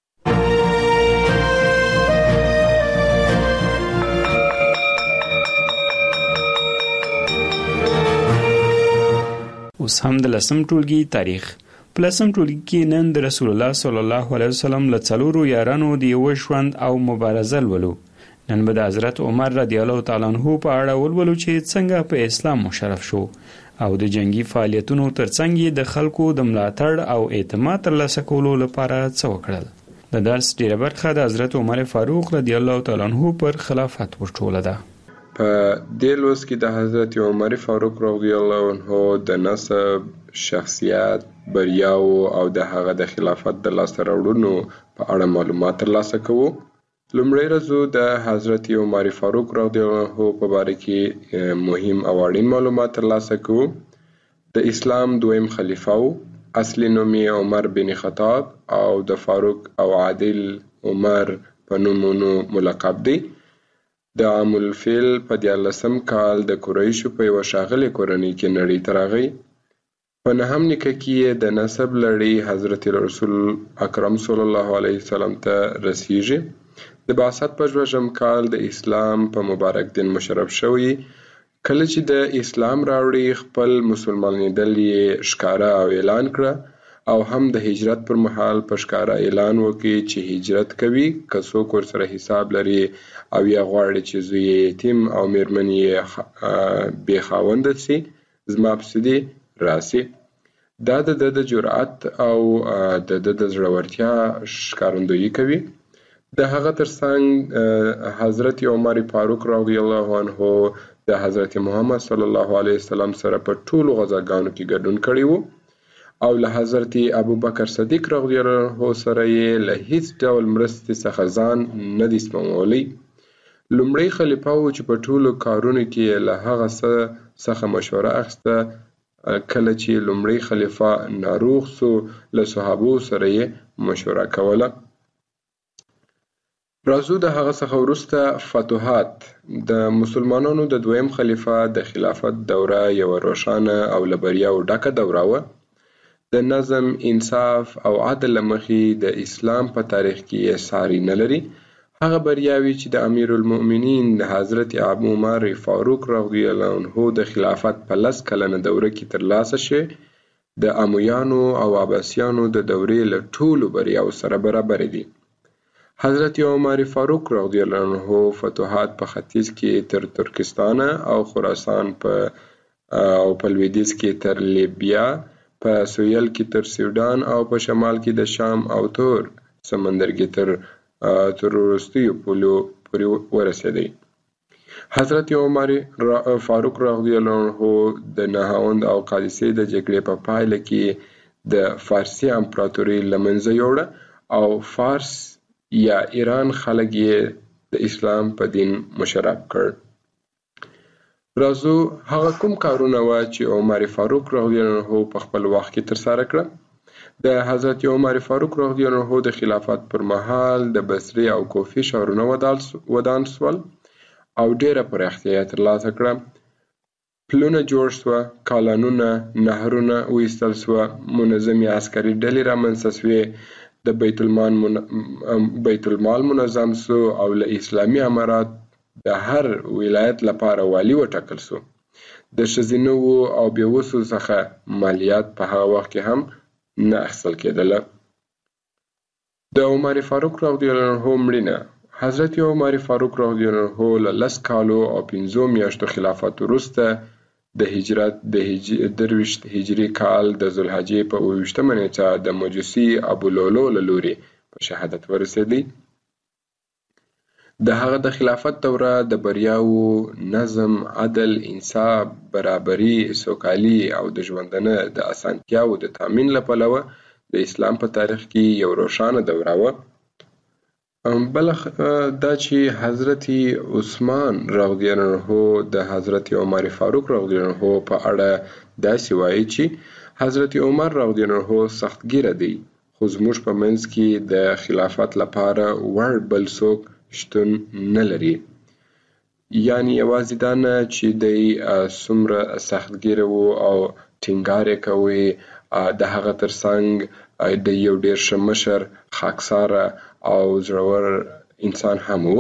اوس هم د لسم ټولګي تاریخ. په لسم ټولګي کې نن د رسول الله صلی الله علیه وسلم له څلورو یارانو د یو ژوند او مبارزه ولولو. نن به د حضرت عمر رضی الله تعالی عنہ په اړه ولولو چې څنګه په اسلام مشرف شو او د جنگي فعالیتونو ترڅنګ د خلکو د ملاتړ او اعتماد ترلاسه کولو لپاره څه وکړل. د درس ډیره برخه د حضرت عمر فاروق رضی الله تعالی عنہ پر خلافت ورټوله ده. په دې لوست کې د حضرت عمر فاروق رضی الله عنه د نسب، شخصیت، بریاو او د هغه د خلافت د لاسته راوړنو په اړه معلومات ترلاسه کوو. لومړی رزو د حضرت عمر فاروق رضی الله عنه په باره کې مهم او اړین معلومات ترلاسه کوو. د اسلام دویم خلیفه و، اصلي نوم یې عمر بن خطاب او د فاروق او عادل عمر په نومونو ملقب دی. د عام الفیل په دیارلسم کال د قریشو په یوه ښاغلې کورنۍ کې نړۍ ته راغی. په نهم نیکه کې یې د نسب لړۍ حضرت رسول اکرم صلی الله علیه وسلم ته رسیږي. د بعثت په شپږم کال د اسلام په مبارک دین مشرف شوی. کله چې د اسلام راوړي خپل مسلمانېدل یې ښکاره او اعلان کړه او هم د هجرت پر مهال په ښکاره اعلان وکړي چې هجرت کوي، که څوک ورسره حساب لري او یا غواړي چې زوی یې یتیم او میرمن یې بې خاونده سي، زما پسې دې راسي. دا د ده د جرأت او د ده د زړورتیا ښکارندویي کوي. د هغه ترڅنګ حضرت عمر فاروق رضی الله عنه د حضرت محمد صلی الله علیه وسلم سره په ټولو غزاګانو کې ګډون کړی وو او له حضرت ابوبکر صدیق رضی الله عنه سره یې له هیڅ ډول مرستې څخه ځان نه دی سپمولی. لومړی خلیفه و چې په ټولو کارونو کې له هغه څه څخه مشوره اخیسته. کله چې لومړی خلیفه ناروغ سو، له صحابو سره یې مشوره کوله. راځو د هغه څخه وروسته فتوحات. د مسلمانانو د دویم خلیفه د خلافت دوره یوه روښانه او له بریاوو ډکه دوره وه. د نظم، انصاف او عدل له مخې د اسلام په تاریخ کې یې ساری نه لري. هغه بریاوې چې د امیر المؤمنین د حضرت ابو عمر فاروق رضی الله عنه د خلافت په لس کلنه دوره کې ترلاسه شوې د امویانو او عباسیانو د دورې له ټولو بریاو سره برابر دي. حضرت عمر فاروق رضی الله عنه فتوحات په ختیځ کې تر ترکستان او خراسان په او په لویدیځ کې تر لیبیا، په سویل کې تر سوډان او په شمال کې د شام او تور سمندرګي تر تر وروستیو پولو پورې ورسېدی. حضرت عمر فاروق رضی الله عنه د نهاوند او قادسیې د جګړې په پایله کې د فارسي امپراتوري له منځه یوړه او فارس یا ایران خلک یې د اسلام په دین مشرف کړ. راځو هغه کوم کارونه وه چې عمر فاروق رضی الله عنه په خپل وخت کې ترسره کړه. د حضرت عمر فاروق رضی الله عنه د خلافت پر مهال د بصرې او کوفې ښارونه ودان سول او ډیره پراختیا ترلاسه کړه. پلونه جوړ سوه، کالانونه، نهرونه وایستل سوه، منظمې عسکري ډلې رامنځته سوې، د بیت المال من... بیت المال منظم سو او له اسلامي امارات د هر ولایت لپاره والی وټاکل سو. د ښځینه او بېوسو څخه مالیات په هغه وخت کې هم نه اخیستل کېدله. د عمر فاروق رضی الله عنه مړینه حضرت عمر فاروق رضی الله عنه له لس کالو او پنځو میاشتو خلافت وروسته د هجرت د درویشت هجري کال د ذوالحجې په اووه ویشتمه نېټه د مجوسي ابو لولو له لوري په شهادت ورسېدی. د هغه د خلافت دوره د بریاوو، نظم، عدل، انصاف، برابري، سوکالي او د ژوندانه د اسانتیاوو د تامین له پلوه د اسلام په تاریخ کې یو روښانه دوره وه. بل دا چې حضرت عثمان رضی الله عنه د حضرت عمر فاروق رضی الله عنه په اړه داسې وایي چې حضرت عمر رضی الله عنه سختګیره دی، خو زموږ په منځ کې د خلافت لپاره وړ بل څوک شتون نه لري. یعنی یوازې دا نه چې دی څومره سختګیره و او ټینګار یې کوي، د هغه ترڅنګ د یو ډېر ښه مشر، خاکساره او زړور انسان هم و.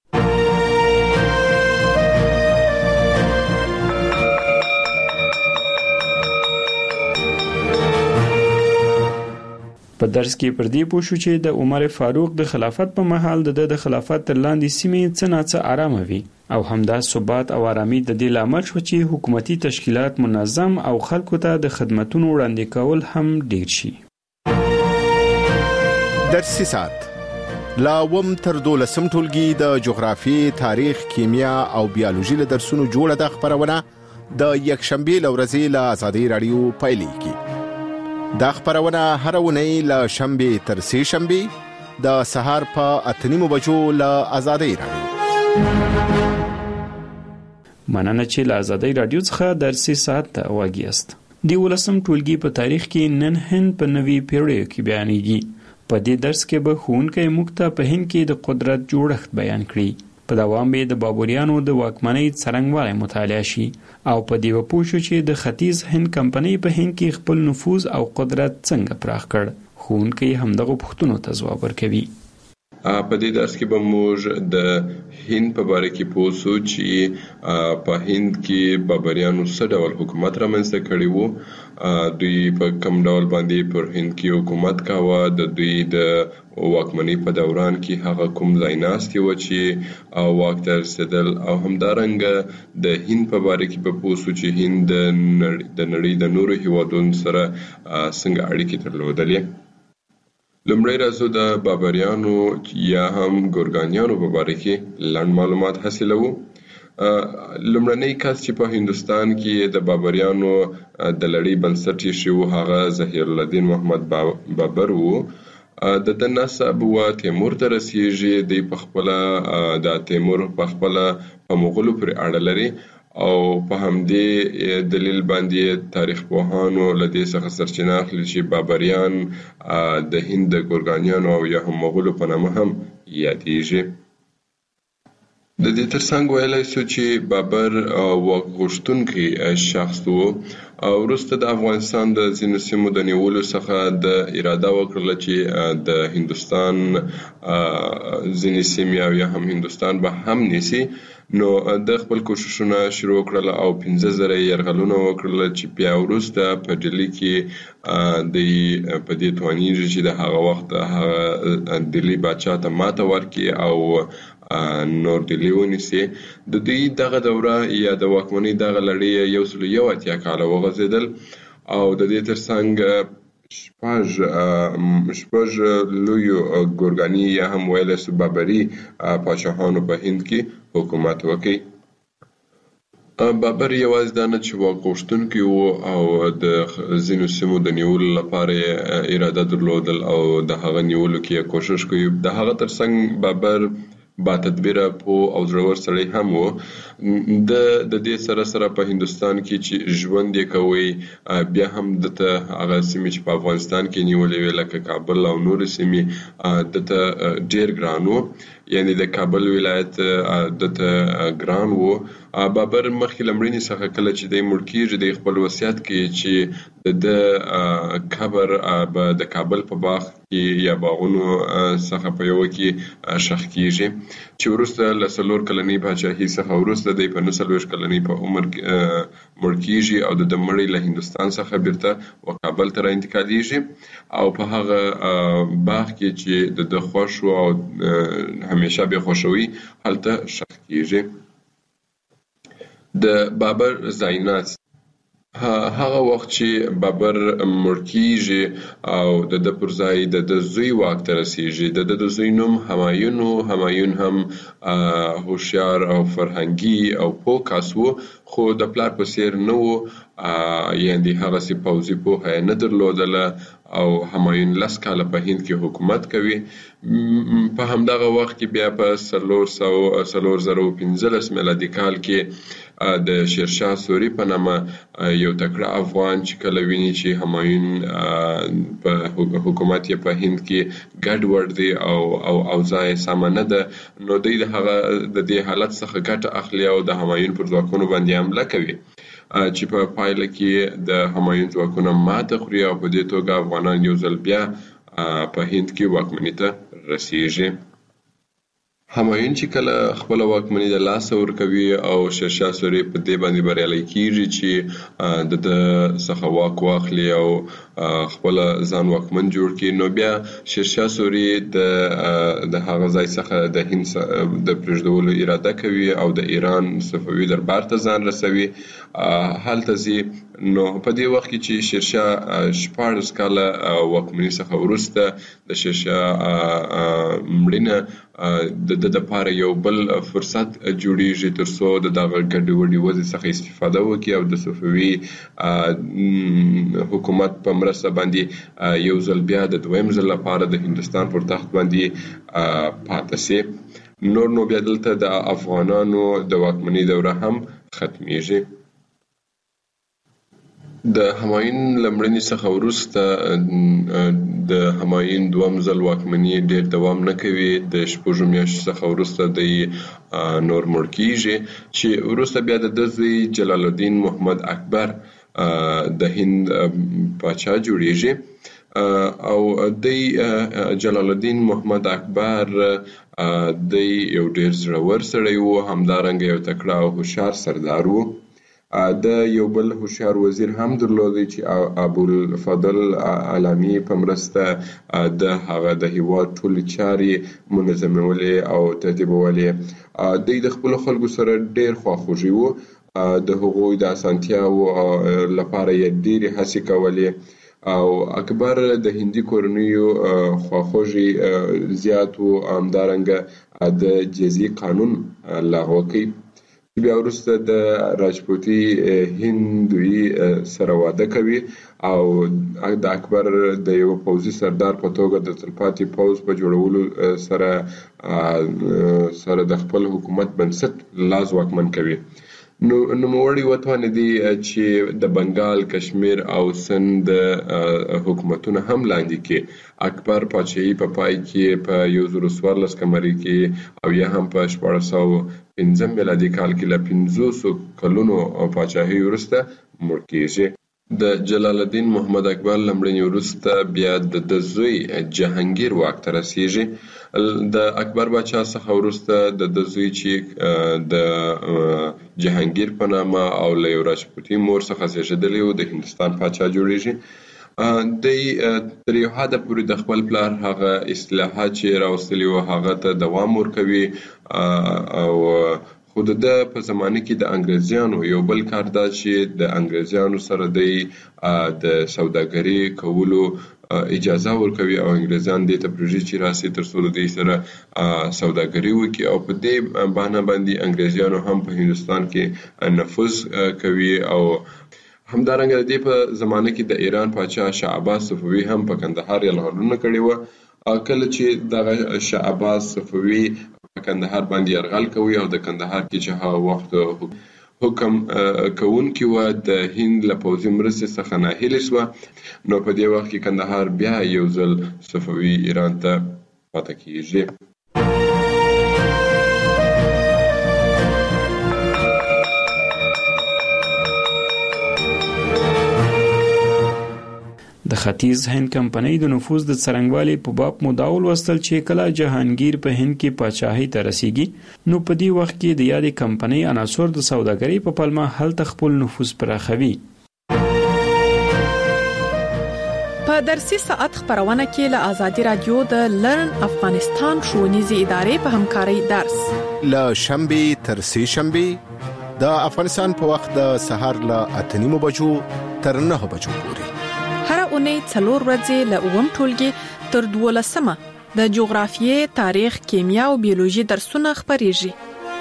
په درس کې پر دې پوه شو چې د عمر فاروق د خلافت په مهال د د خلافت تر لاندې سیمې څه ناڅه آرامه وي او همدا ثبات او آرامي د دې لامل شو چې حکومتي تشکیلات منظم او خلکو ته د خدمتونو وړاندې کول هم ډیر شي. درسي ساعت لا وم تر دولسم ټولګي د جغرافي، تاریخ، کیمیا او بیولوژي له درسونو جوړه د خبرونه د یکشنبه لورځي له آزادۍ رادیو پایلیږي. دا خبرونه هر اونۍ له شنبه تر سه شنبه د سهار په اتنیمو بجو له آزادۍ رادیو. مننه چې له آزادۍ رادیو څخه درسي ساعت ته واګیاست. د ولسم ټولګي په تاریخ کې نن هند په نوي پیړیو کې بیانېږي. په دې درس کې به ښوونکی موږ ته په هند کې د قدرت جوړښت بیان کړي. په دوام به د بابریانو د واکمنۍ څرنګوالی مطالعه شي او په دې به پوه شو چې د ختیځ هند کمپنۍ په هند کې خپل نفوذ او قدرت څنګه پراخ کړ. ښوونکی همدغه پوښتنو ته ځواب ورکوي. په دې درس کې به موږ د هند په باره کې پوه شو چې په هند کې بابریانو څه ډول حکومت رامنځته کړی وو، دوی په کوم ډول باندې پر هند کې حکومت کاوه، د دوی د واکمنۍ په دوران کې هغه کوم ځای ناستې وه چې واک ته رسېدل، او همدارنګه د هند په باره کې به پوه شو چې هند د نړۍ د نورو هیوادونو سره څنګه اړیکې درلودلې. لومړی راځو د بابریانو یا هم ګورګانیانو په باره کې لنډ معلومات حاصلوو. لومړنی کس چې په هندوستان کې د بابریانو د لړۍ بنسټ ایښی و هغه ظهیر الدین محمد بابر و. د ده نسب و تیمور ته رسیږي. دی په خپله د تیمور په خپله په مغولو پورې اړه لري او په همدې دلیل باندې تاریخ پوهانو له دې څخه سرچینه اخلي چې بابریان د هند د ګورګانیانو او یا هم مغولو په نامه هم یادېږي. د دې ترڅنګ ویلی سو چې بابر واک غوښتونکی شخص و. وروسته د افغانستان د ځینو سیمو د نیولو څخه د اراده وکړله چې د هندوستان ځینې سیمې او یا هم هندوستان به هم نیسي. نو د خپل کوششونه شروع کړل او پنځه زره یرغلونه وکړل چې بیا وروسته په ډیلي کې د په دې توانیږي چې د هغه وخت هغه ډیلي باچا ته ماته ورکړي او نور ډیلي ونیسي. د دوی دغه دوره یا د واکمنۍ دغه لړۍ یو سل یو اتیا کاله وغځېدل او د دې ترڅنګ شپږ شپږ لویو ګورګاني یا هم ویلی سو بابري پاچاهانو په هند کې حکومت وکړي. بابر یوازې دا نه چې واک غوښتونکی و او د ځینو سیمو د نیولو لپاره یې اراده درلودل او د هغه نیولو کې یې کوشش کوي. د هغه ترڅنګ بابر با تدبیره پوه او زړور سړی هم و. د د دې سره سره په هندوستان کې چې ژوند یې کوي بیا هم دته هغه سیمې چې په افغانستان کې نیولې وې لکه کابل او نورې سیمې دته ډېر ګران وو، یعنی د کابل ولایت دته ګران وو. بابر مخکې له مړینې څخه کله چې دی مړ کېږي د خپل وصیت کې چې د قبر به د کابل په باغ کې یا باغونو څخه په یوه کې ښخ کېږي، چې وروسته له څلور کلنۍ پاچاهۍ څخه وروسته دی په نهه څلوېښت کلنۍ په عمر مړ کېږي او د ده مړی له هندوستان څخه بیرته و کابل ته را انتقالېږي او په هغه باغ کې چې د ده خوښ و او همیشه به خوښوي هلته ښخ کېږي. د بابر ځایناست هغه وخت چې بابر مړ کېږي او د ده پر ځای د ده زوی واک ته رسېږي. د ده د زوی نوم همایون و. همایون هم هوښیار او فرهنګي او پوه کس و، خو د پلار په څېر نه و، یعنې هغسې پوځي پوهه یې نه درلودله او همایون لس کاله په هند کې حکومت کوي. په همدغه وخت کې بیا په څلور سوه څلور زره او پنځلس میلادي کال کې د شیرشاه سوري په نامه یو تکړه افغان چې کله ویني چې همایون په حکومت یې په هند کې ګډوډ دی او او اوضاع یې سمه نه ده، نو دوی د هغه د دې حالت څخه ګټه اخلي او د همایون پر ځواکونو باندې حمله کوي، چې په پایله کې د همایون ځواکونه ماته خوري او په دې توګه افغانان یو ځل بیا په هند کې واکمنۍ ته رسېږي. همایون چې کله خپله واکمني د لاسه ورکوي او شیرشاه سوري په دې باندې بریالی کېږي چې د ده څخه واک واخلي او خپله ځان واکمن جوړ کړي، نو بیا شیرشاه سوري د د هغه ځای څخه د هند د پرېږدولو اراده کوي او د ایران صفوي دربار ته ځان رسوي. هلته ځي، نو په دې وخت کې چې شیرشاه شپاړس کاله واکمنۍ څخه وروسته د شیرشاه مړینه د ده دپاره یو بل فرصت جوړیږي تر څو د دغه ګډوډې وضع څخه استفاده وکړي او د صفوي حکومت په مرسته باندې یو ځل بیا د دویم ځل لپاره د هندوستان پر تخت باندې پاتې سي. نور نو بیا دلته د افغانانو د واکمنۍ دوره هم ختمیږي. د همایون له مړینې څخه وروسته د همایون دویم ځل واکمني ډېر دوام نه کوي. د شپږو میاشتو څخه وروسته دی نور مړ کېږي، چې وروسته بیا د ده زوی جلال الدین محمد اکبر د هند پاچا جوړیږي او دی جلال الدین محمد اکبر دی یو ډېر زړور سړی و، همدارنګه یو تکړه او هوښیار سردار و. د یو بل هوښیار وزیر هم درلودی چې ابوالفضل علامي په مرسته د هغه د هېواد ټولې چارې منظمولې او ترتیبولې. دوی د خپلو خلکو سره ډېر خواخوږي و، د هغوی د اسانتیاوو لپاره یې ډېرې هڅې کولې او اکبر د هندي کورنیو خواخوږي زیات و. همدارنګه د جزیې قانون لغوه کوي، بیا وروسته د راجپوتي هندوی سره واده کوي او د اکبر د یو پوځي سردار په توګه د تلپاتې پوځ په جوړولو سره سره د خپل حکومت بنسټ لا ځواکمن کوي. نو نوموړي وتوانېدي چې د بنګال، کشمیر او سند حکومتونه هم لاندې کړي. اکبر پاچاهي په پای کې په یو زر څوارلس قمري کې او یا هم په شپاړس سوه پنځم میلادي کال کې له پنځوسو کلونو پاچاهۍ وروسته مړ کېږي. د جلال الدین محمد اکبر له مړینې وروسته بیا د ده زوی جهانګیر واک ته رسېږي. د اکبر باچا څخه وروسته د ده زوی چې د جهانګیر په نامه او له یو راجپوتي مور څخه زېږېدلی و د هندوستان پاچا جوړېږي. دی تر یو حده پورې د خپل پلار هغه اصلاحات چې راوستلي وو هغه ته دوام ورکوي او خو د په زمانه کې د انګریزانو یو بل کار دا چې د انګریزانو سره د سوداګري کولو اجازه ورکوي او انګریزان دې ته پرېږدي چې راسي تر څو د دې سره سوداګري وکړي او په دې بهانه باندې انګریزانو هم په هندوستان کې نفوذ کوي. او همدارنګه د دې په زمانه کې د ایران پاچا شاه عباس صفوي هم په کندهار یرغلونه کړي وو. کله چې د شاه عباس صفوي په کندهار باندې یرغل کوي او د کندهار کې چې هغه وخت حکم کوونکی و د هند له پوځي مرستې څخه ناهیلې شوه، نو په دې وخت کې کندهار بیا یو ځل صفوي ایران ته پاتې کیږي. د ختیځ هند کمپنۍ د نفوذ د څرنګوالي په باب مداول وستل چې کله جهانگیر په هند کې پاچاهۍ ته رسیږي نو په دې وخت کې د یادې کمپنۍ عناصر د سوداګرۍ په پلمه هلته خپل نفوذ پراخوي. په درسي ساعت خبرونه کې له آزادي رادیو د لرن افغانستان ښوونیزې ادارې په همکارۍ درس له شنبې تر سه شنبې د افغانستان په وخت د سهار له اته نیمو بجو تر نه بجو پورې هر اونۍ څلور ورځې له اووم ټولګي تر دولسمه د جغرافیې، تاریخ، کیمیا او بیولوژي درسونه خبريږي.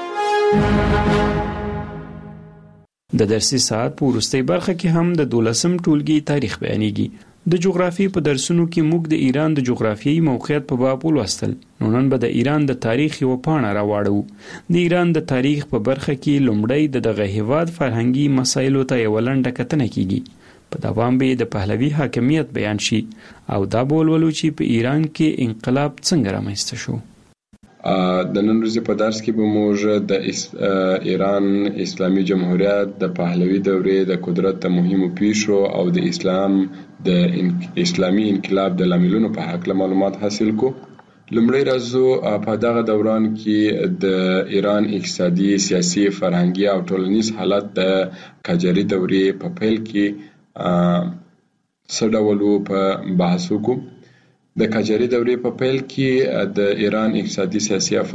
د درسي ساعت په وروستۍ برخه کې هم د دولسم ټولګي تاریخ بیانېږي. د جغرافي په درسونو کې موږ د ایران د جغرافیایي موقعیت په باب ولوستل. نو نن به د ایران د تاریخ یو پاڼه راوړو. د ایران د تاریخ په برخه کې لومړی د دغه هیواد فرهنګي مسایلو ته یو لنډه کتنه کیږي. په دوام به د پهلوي حاکمیت بیان شي او دا بولولو چې په ایران کې انقلاب څنګه رامنځته شو. د نن ورځې په درس کې به موږ د ایران اسلامي جمهوریت د پهلوي دورې د قدرت د مهمو پیښو او د اسلام د اسلامي انقلاب د لاملونو په حق معلومات حاصل کو. لومړی راځو په دغه دوران کې د ایران اقتصادي، سیاسي، فرهنګي او ټولنیز حالت د قاجاري دورې په پیل کې څه ډول وو په بحث وکړو. د قاجاري دورې په پیل کې د ایران اقتصادي، سیاسي او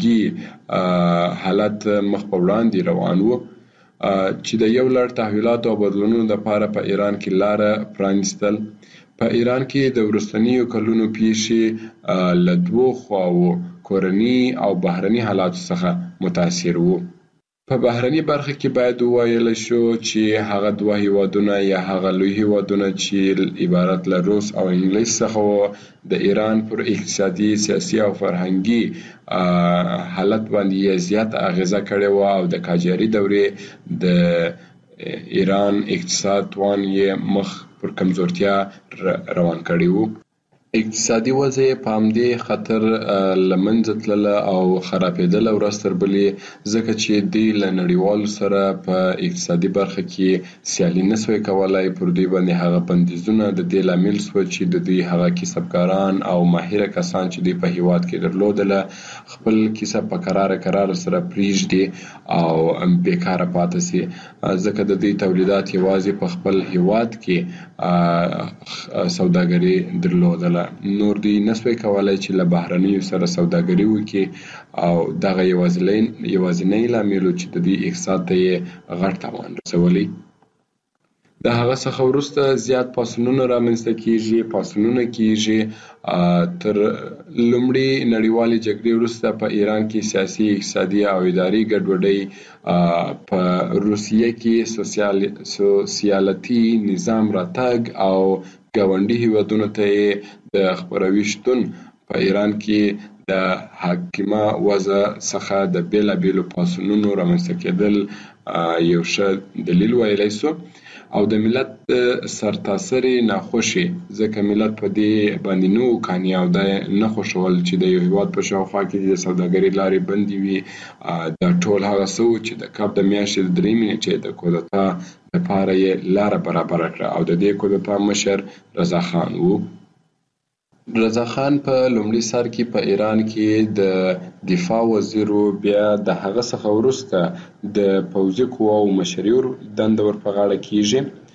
فرهنګي حالت مخ په وړاندې روان وو چې د یو لړ تحولاتو او بدلونونو لپاره په ایران کې لاره پرانیستل. په ایران کې د وروستنیو کلونو پیښې له دوو خواوو کورني او بهرني حالاتو څخه متاثر وو. په بهرني برخه کې باید وویل شو چې هغه دوه هیوادونه یا هغه لوی هیوادونه چې عبارت له روس او انګلیس څخه وو د ایران پر اقتصادي، سیاسي او فرهنګي حالت باندې زیات اغیزه کړې وه او د قاجاري دورې د ایران اقتصاد توان یې مخ پر کمزورتیا روان کړی وو. اقتصادي وضع په همدې خطر لمنځه تلله او خرابېدله ورځ تر بلې، ځکه چې دوی له نړیوالو سره په اقتصادي برخه کې سیالي نسوی کولای. پر دوی باندې هغه بندیزونه د دې لامل سوه چې د دوی هغه کسبګاران او ماهره کسان چې دوی په هیواد کې درلودله خپل کسب په قراره قراره سره پریږدي او بیکاره پاتې سي، ځکه د دوی تولیدات یوازې په خپل هیواد کې سوداګري درلودله. نور دوی نسوی کولای چې له بهرنیو سره سوداګري وکړي او دغه یوازینی لامل چې د دې اقتصاد ته یې غټ تاوان رسولی. د هغه څخه وروسته زیات پاڅونونه رامنځته کیږي پاڅونونه کیږي تر لومړۍ نړیوالې جګړې وروسته په ایران کې سیاسي، اقتصادي او اداري ګډوډۍ، په روسیه کې سوسیالتي نظام راتګ او ګاونډي هیوادونو ته د خپروي شتون په ایران کې د حاکمه وضع څخه د بیلابیلو پاڅونونو رامنځته کېدل یو ښه دلیل ویلی سو او د ملت سرتاسري ناخوشي، ځکه ملت په دې باندې نو کاني او د نه خوشول چې د یو هیواد په شاوخوا کې د سوداګرۍ لارې بندې وي. د ټول هغه څه چې د کب د میاشتې د درې میاشتې د کودتا لپاره یې لاره برابره کړه او د دې کودتا مشر رضا خان وو. رضا خان په لومړي سر کې په ایران کې د دفاع وزیر و، بیا د هغه څخه وروسته د پوځي قواو مشري دنده ور په غاړه کیږي.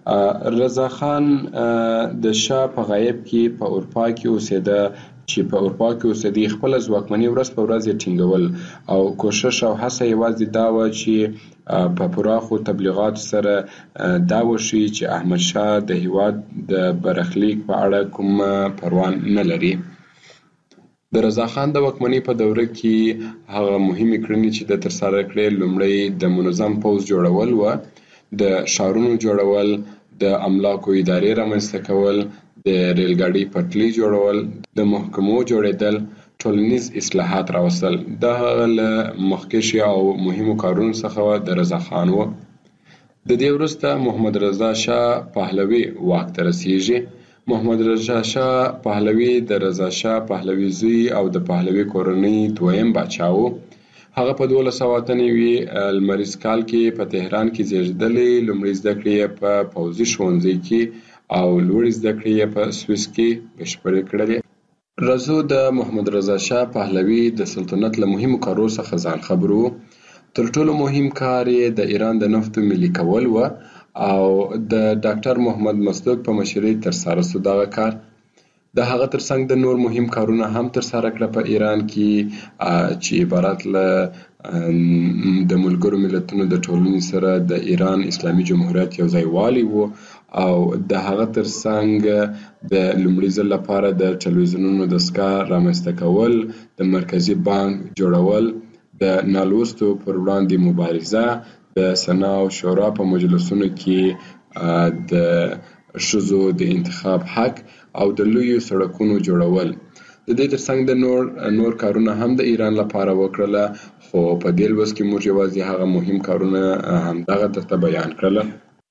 رضا خان د شاه په غایب کې په اروپا کې اوسېده چې په اروپا کې اوسېدي خپل ځواکمني ورځ په ورځ یې ټینګول او کوشش او هڅه یوازې دا و چې په پراخو تبلیغاتو سره دا وشي چې احمد شاه د هیواد د برخلیک په اړه کوم پروا نه لري. د رضا خان د واکمنۍ په دوره کې هغه مهمې کړنې چې د ترسره کړې لومړی د منظم پوځ جوړول و، د ښارونو جوړول، د املاکو ادارې رامنځته کول، د ریلګاډي پټلۍ جوړول، د محکمو جوړېدل، ټولنیز اصلاحات راوستل. دا هغه له مخکښ او مهمو کارونو څخه د رضا خان و. د دې وروسته محمد رضا شاه پهلوي واک ته رسیږي. محمد رضا شاه پهلوي د رضا شاه پهلوي زوی او د پهلوي کورنۍ دویم باچا و. هغه په دولس سوه اته نوي لمریز کال کې په تهران کې زیږېدلی. لومړۍ زده کړې یې په پوځي ښوونځي کې او لوړې زده کړې یې په سویس کې بشپړې کړلې. رضا د محمد رضا شاه پهلوي د سلطنت له مهمو کارو څخه ځان خبر و. تر ټولو مهم کار یې د ایران د نفتو ملي کول و او د ډاکټر محمد مصدوق په مشرۍ ترسره شو دغه کار. د هغه ترڅنګ د نور مهم کارونه هم ترسره کړه په ایران کې چې عبارت له د ملګرو ملتونو د ټولنې سره د ایران اسلامي جمهوریت یو ځای والی و او د هغه ترڅنګ د لومړي ځل لپاره د ټلویزیونونو دستګاه رامنځته کول، د مرکزي بانک جوړول، د نالوستو پر وړاندې مبارزه، د سنا او شورا په مجلسونو کې د ښځو د انتخاب حق او د لویو سړکونو جوړول. د دې ترڅنګ د نور نور کارونه هم د ایران لپاره وکړله، خو په دې لوست کې موږ یوازې هغه مهم کارونه همدغه درته بیان کړله.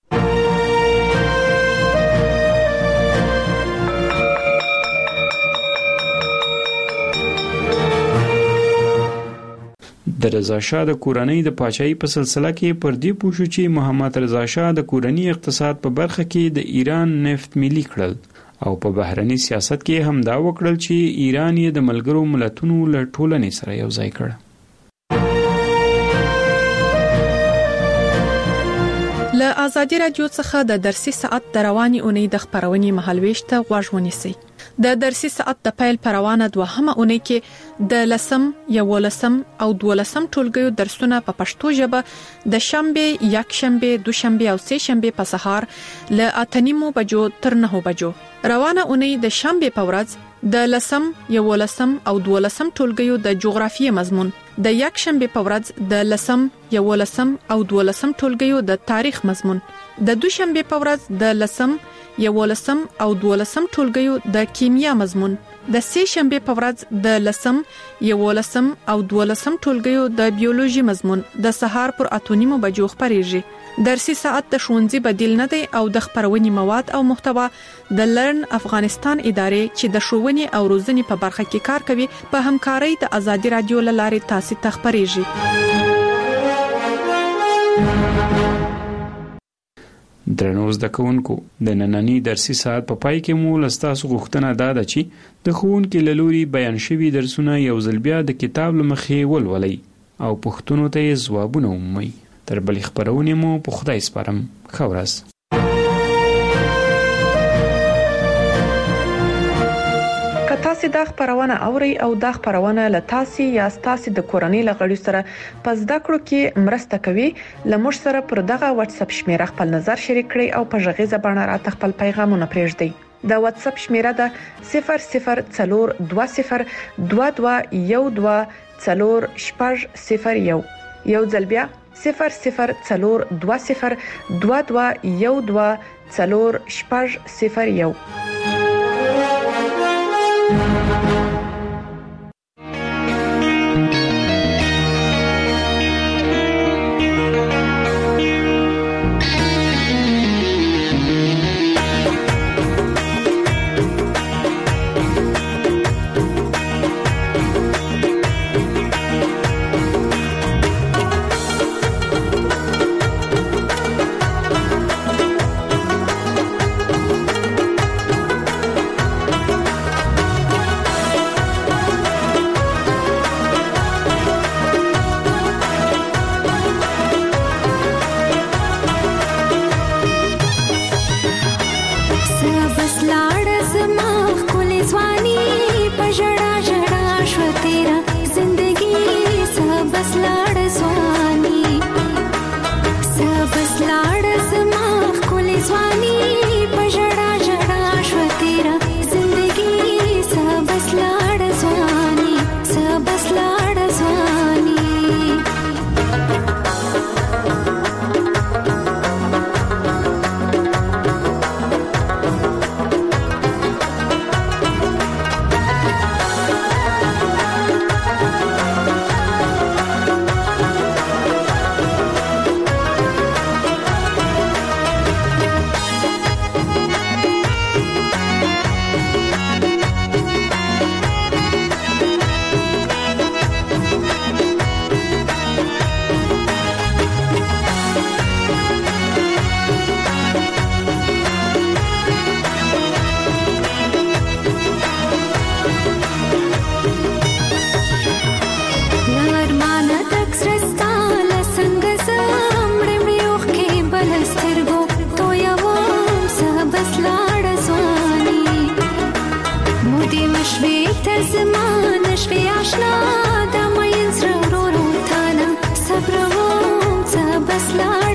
د رضا شاه د کورنۍ د پاچاهۍ په سلسله کې پر دې پوه شو چې محمد رضا شاه د کورنۍ اقتصاد په برخه کې د ایران نفت ملي کړل او په بهرني سیاست کې هم دا وکړل چې ایران یې د ملګرو ملتونو له ټولنې سره یو ځای کړ. له آزادي رادیو څخه د درسي ساعت د رواني اونۍ د خبرونې مهالويش ته غوږ ونیسئ. د درسي ساعت د پیل پروانه دوهمه اونۍ کې د لسم، یولسم او دولسم ټولګیو درسونه په پښتو ژبه د شنبه، یکشنبه، دوشنبه او سه شنبه په سهار له اتنیمو بجو تر نهو بجو. روانه اونۍ د شنبه په ورځ د لسم، یولسم او دولسم ټولګیو د جغرافیې مضمون، د یکشنبه په ورځ د لسم، یولسم او دولسم ټولګیو د تاریخ مضمون، د دوشنبه په ورځ د لسم، یولسم او دولسم ټولګیو د کیمیا مضمون، د سه شنبه په ورځ د لسم، یولسم او دولسم ټولګیو د بیولوژي مضمون د سهار پر اتونیمو بجو خبريږي. درسي ساعت د ښوونځي بدیل نه دی او د خبرونې مواد او محتوا د لرن افغانستان ادارې چې د ښوونې او روزنې په برخه کې کار کوي په همکارۍ د آزادي رادیو لارې تاسو ته خبريږي. درنو زده کوونکو، د نننی درسي ساعت په پای کې مو لستاسو غوښتنه دا ده چې د ښوونکي له لوري بیان شوي درسونه یو ځل بیا د کتاب له مخې ولولئ او پوښتنو ته یې ځوابونه ومومئ. تر بلې خپرونې مو په خدای سپارم. ښه ورځ. که تاسو دا خبرونه اورئ او دا خبرونه له تاسو یا تاسو د کورنۍ لغړي سره پس دا کړو کې مرسته کوي، لمر سره پر دغه واتس اپ شمیره خپل نظر شریک کړئ او په ژغې زبانه را خپل پیغامونه پرېږدئ. د واتس اپ شمیره ده صفر صفر څلور دوه صفر دوه دوه یو دوه څلور شپږ صفر یو. یو ځل بیا صفر صفر څلور دوه صفر دوه دوه یو دوه څلور شپږ صفر یو. چې تر زمانه شوي آشنا د مین زړه ورو ورو تانا صبر وم څه بس لا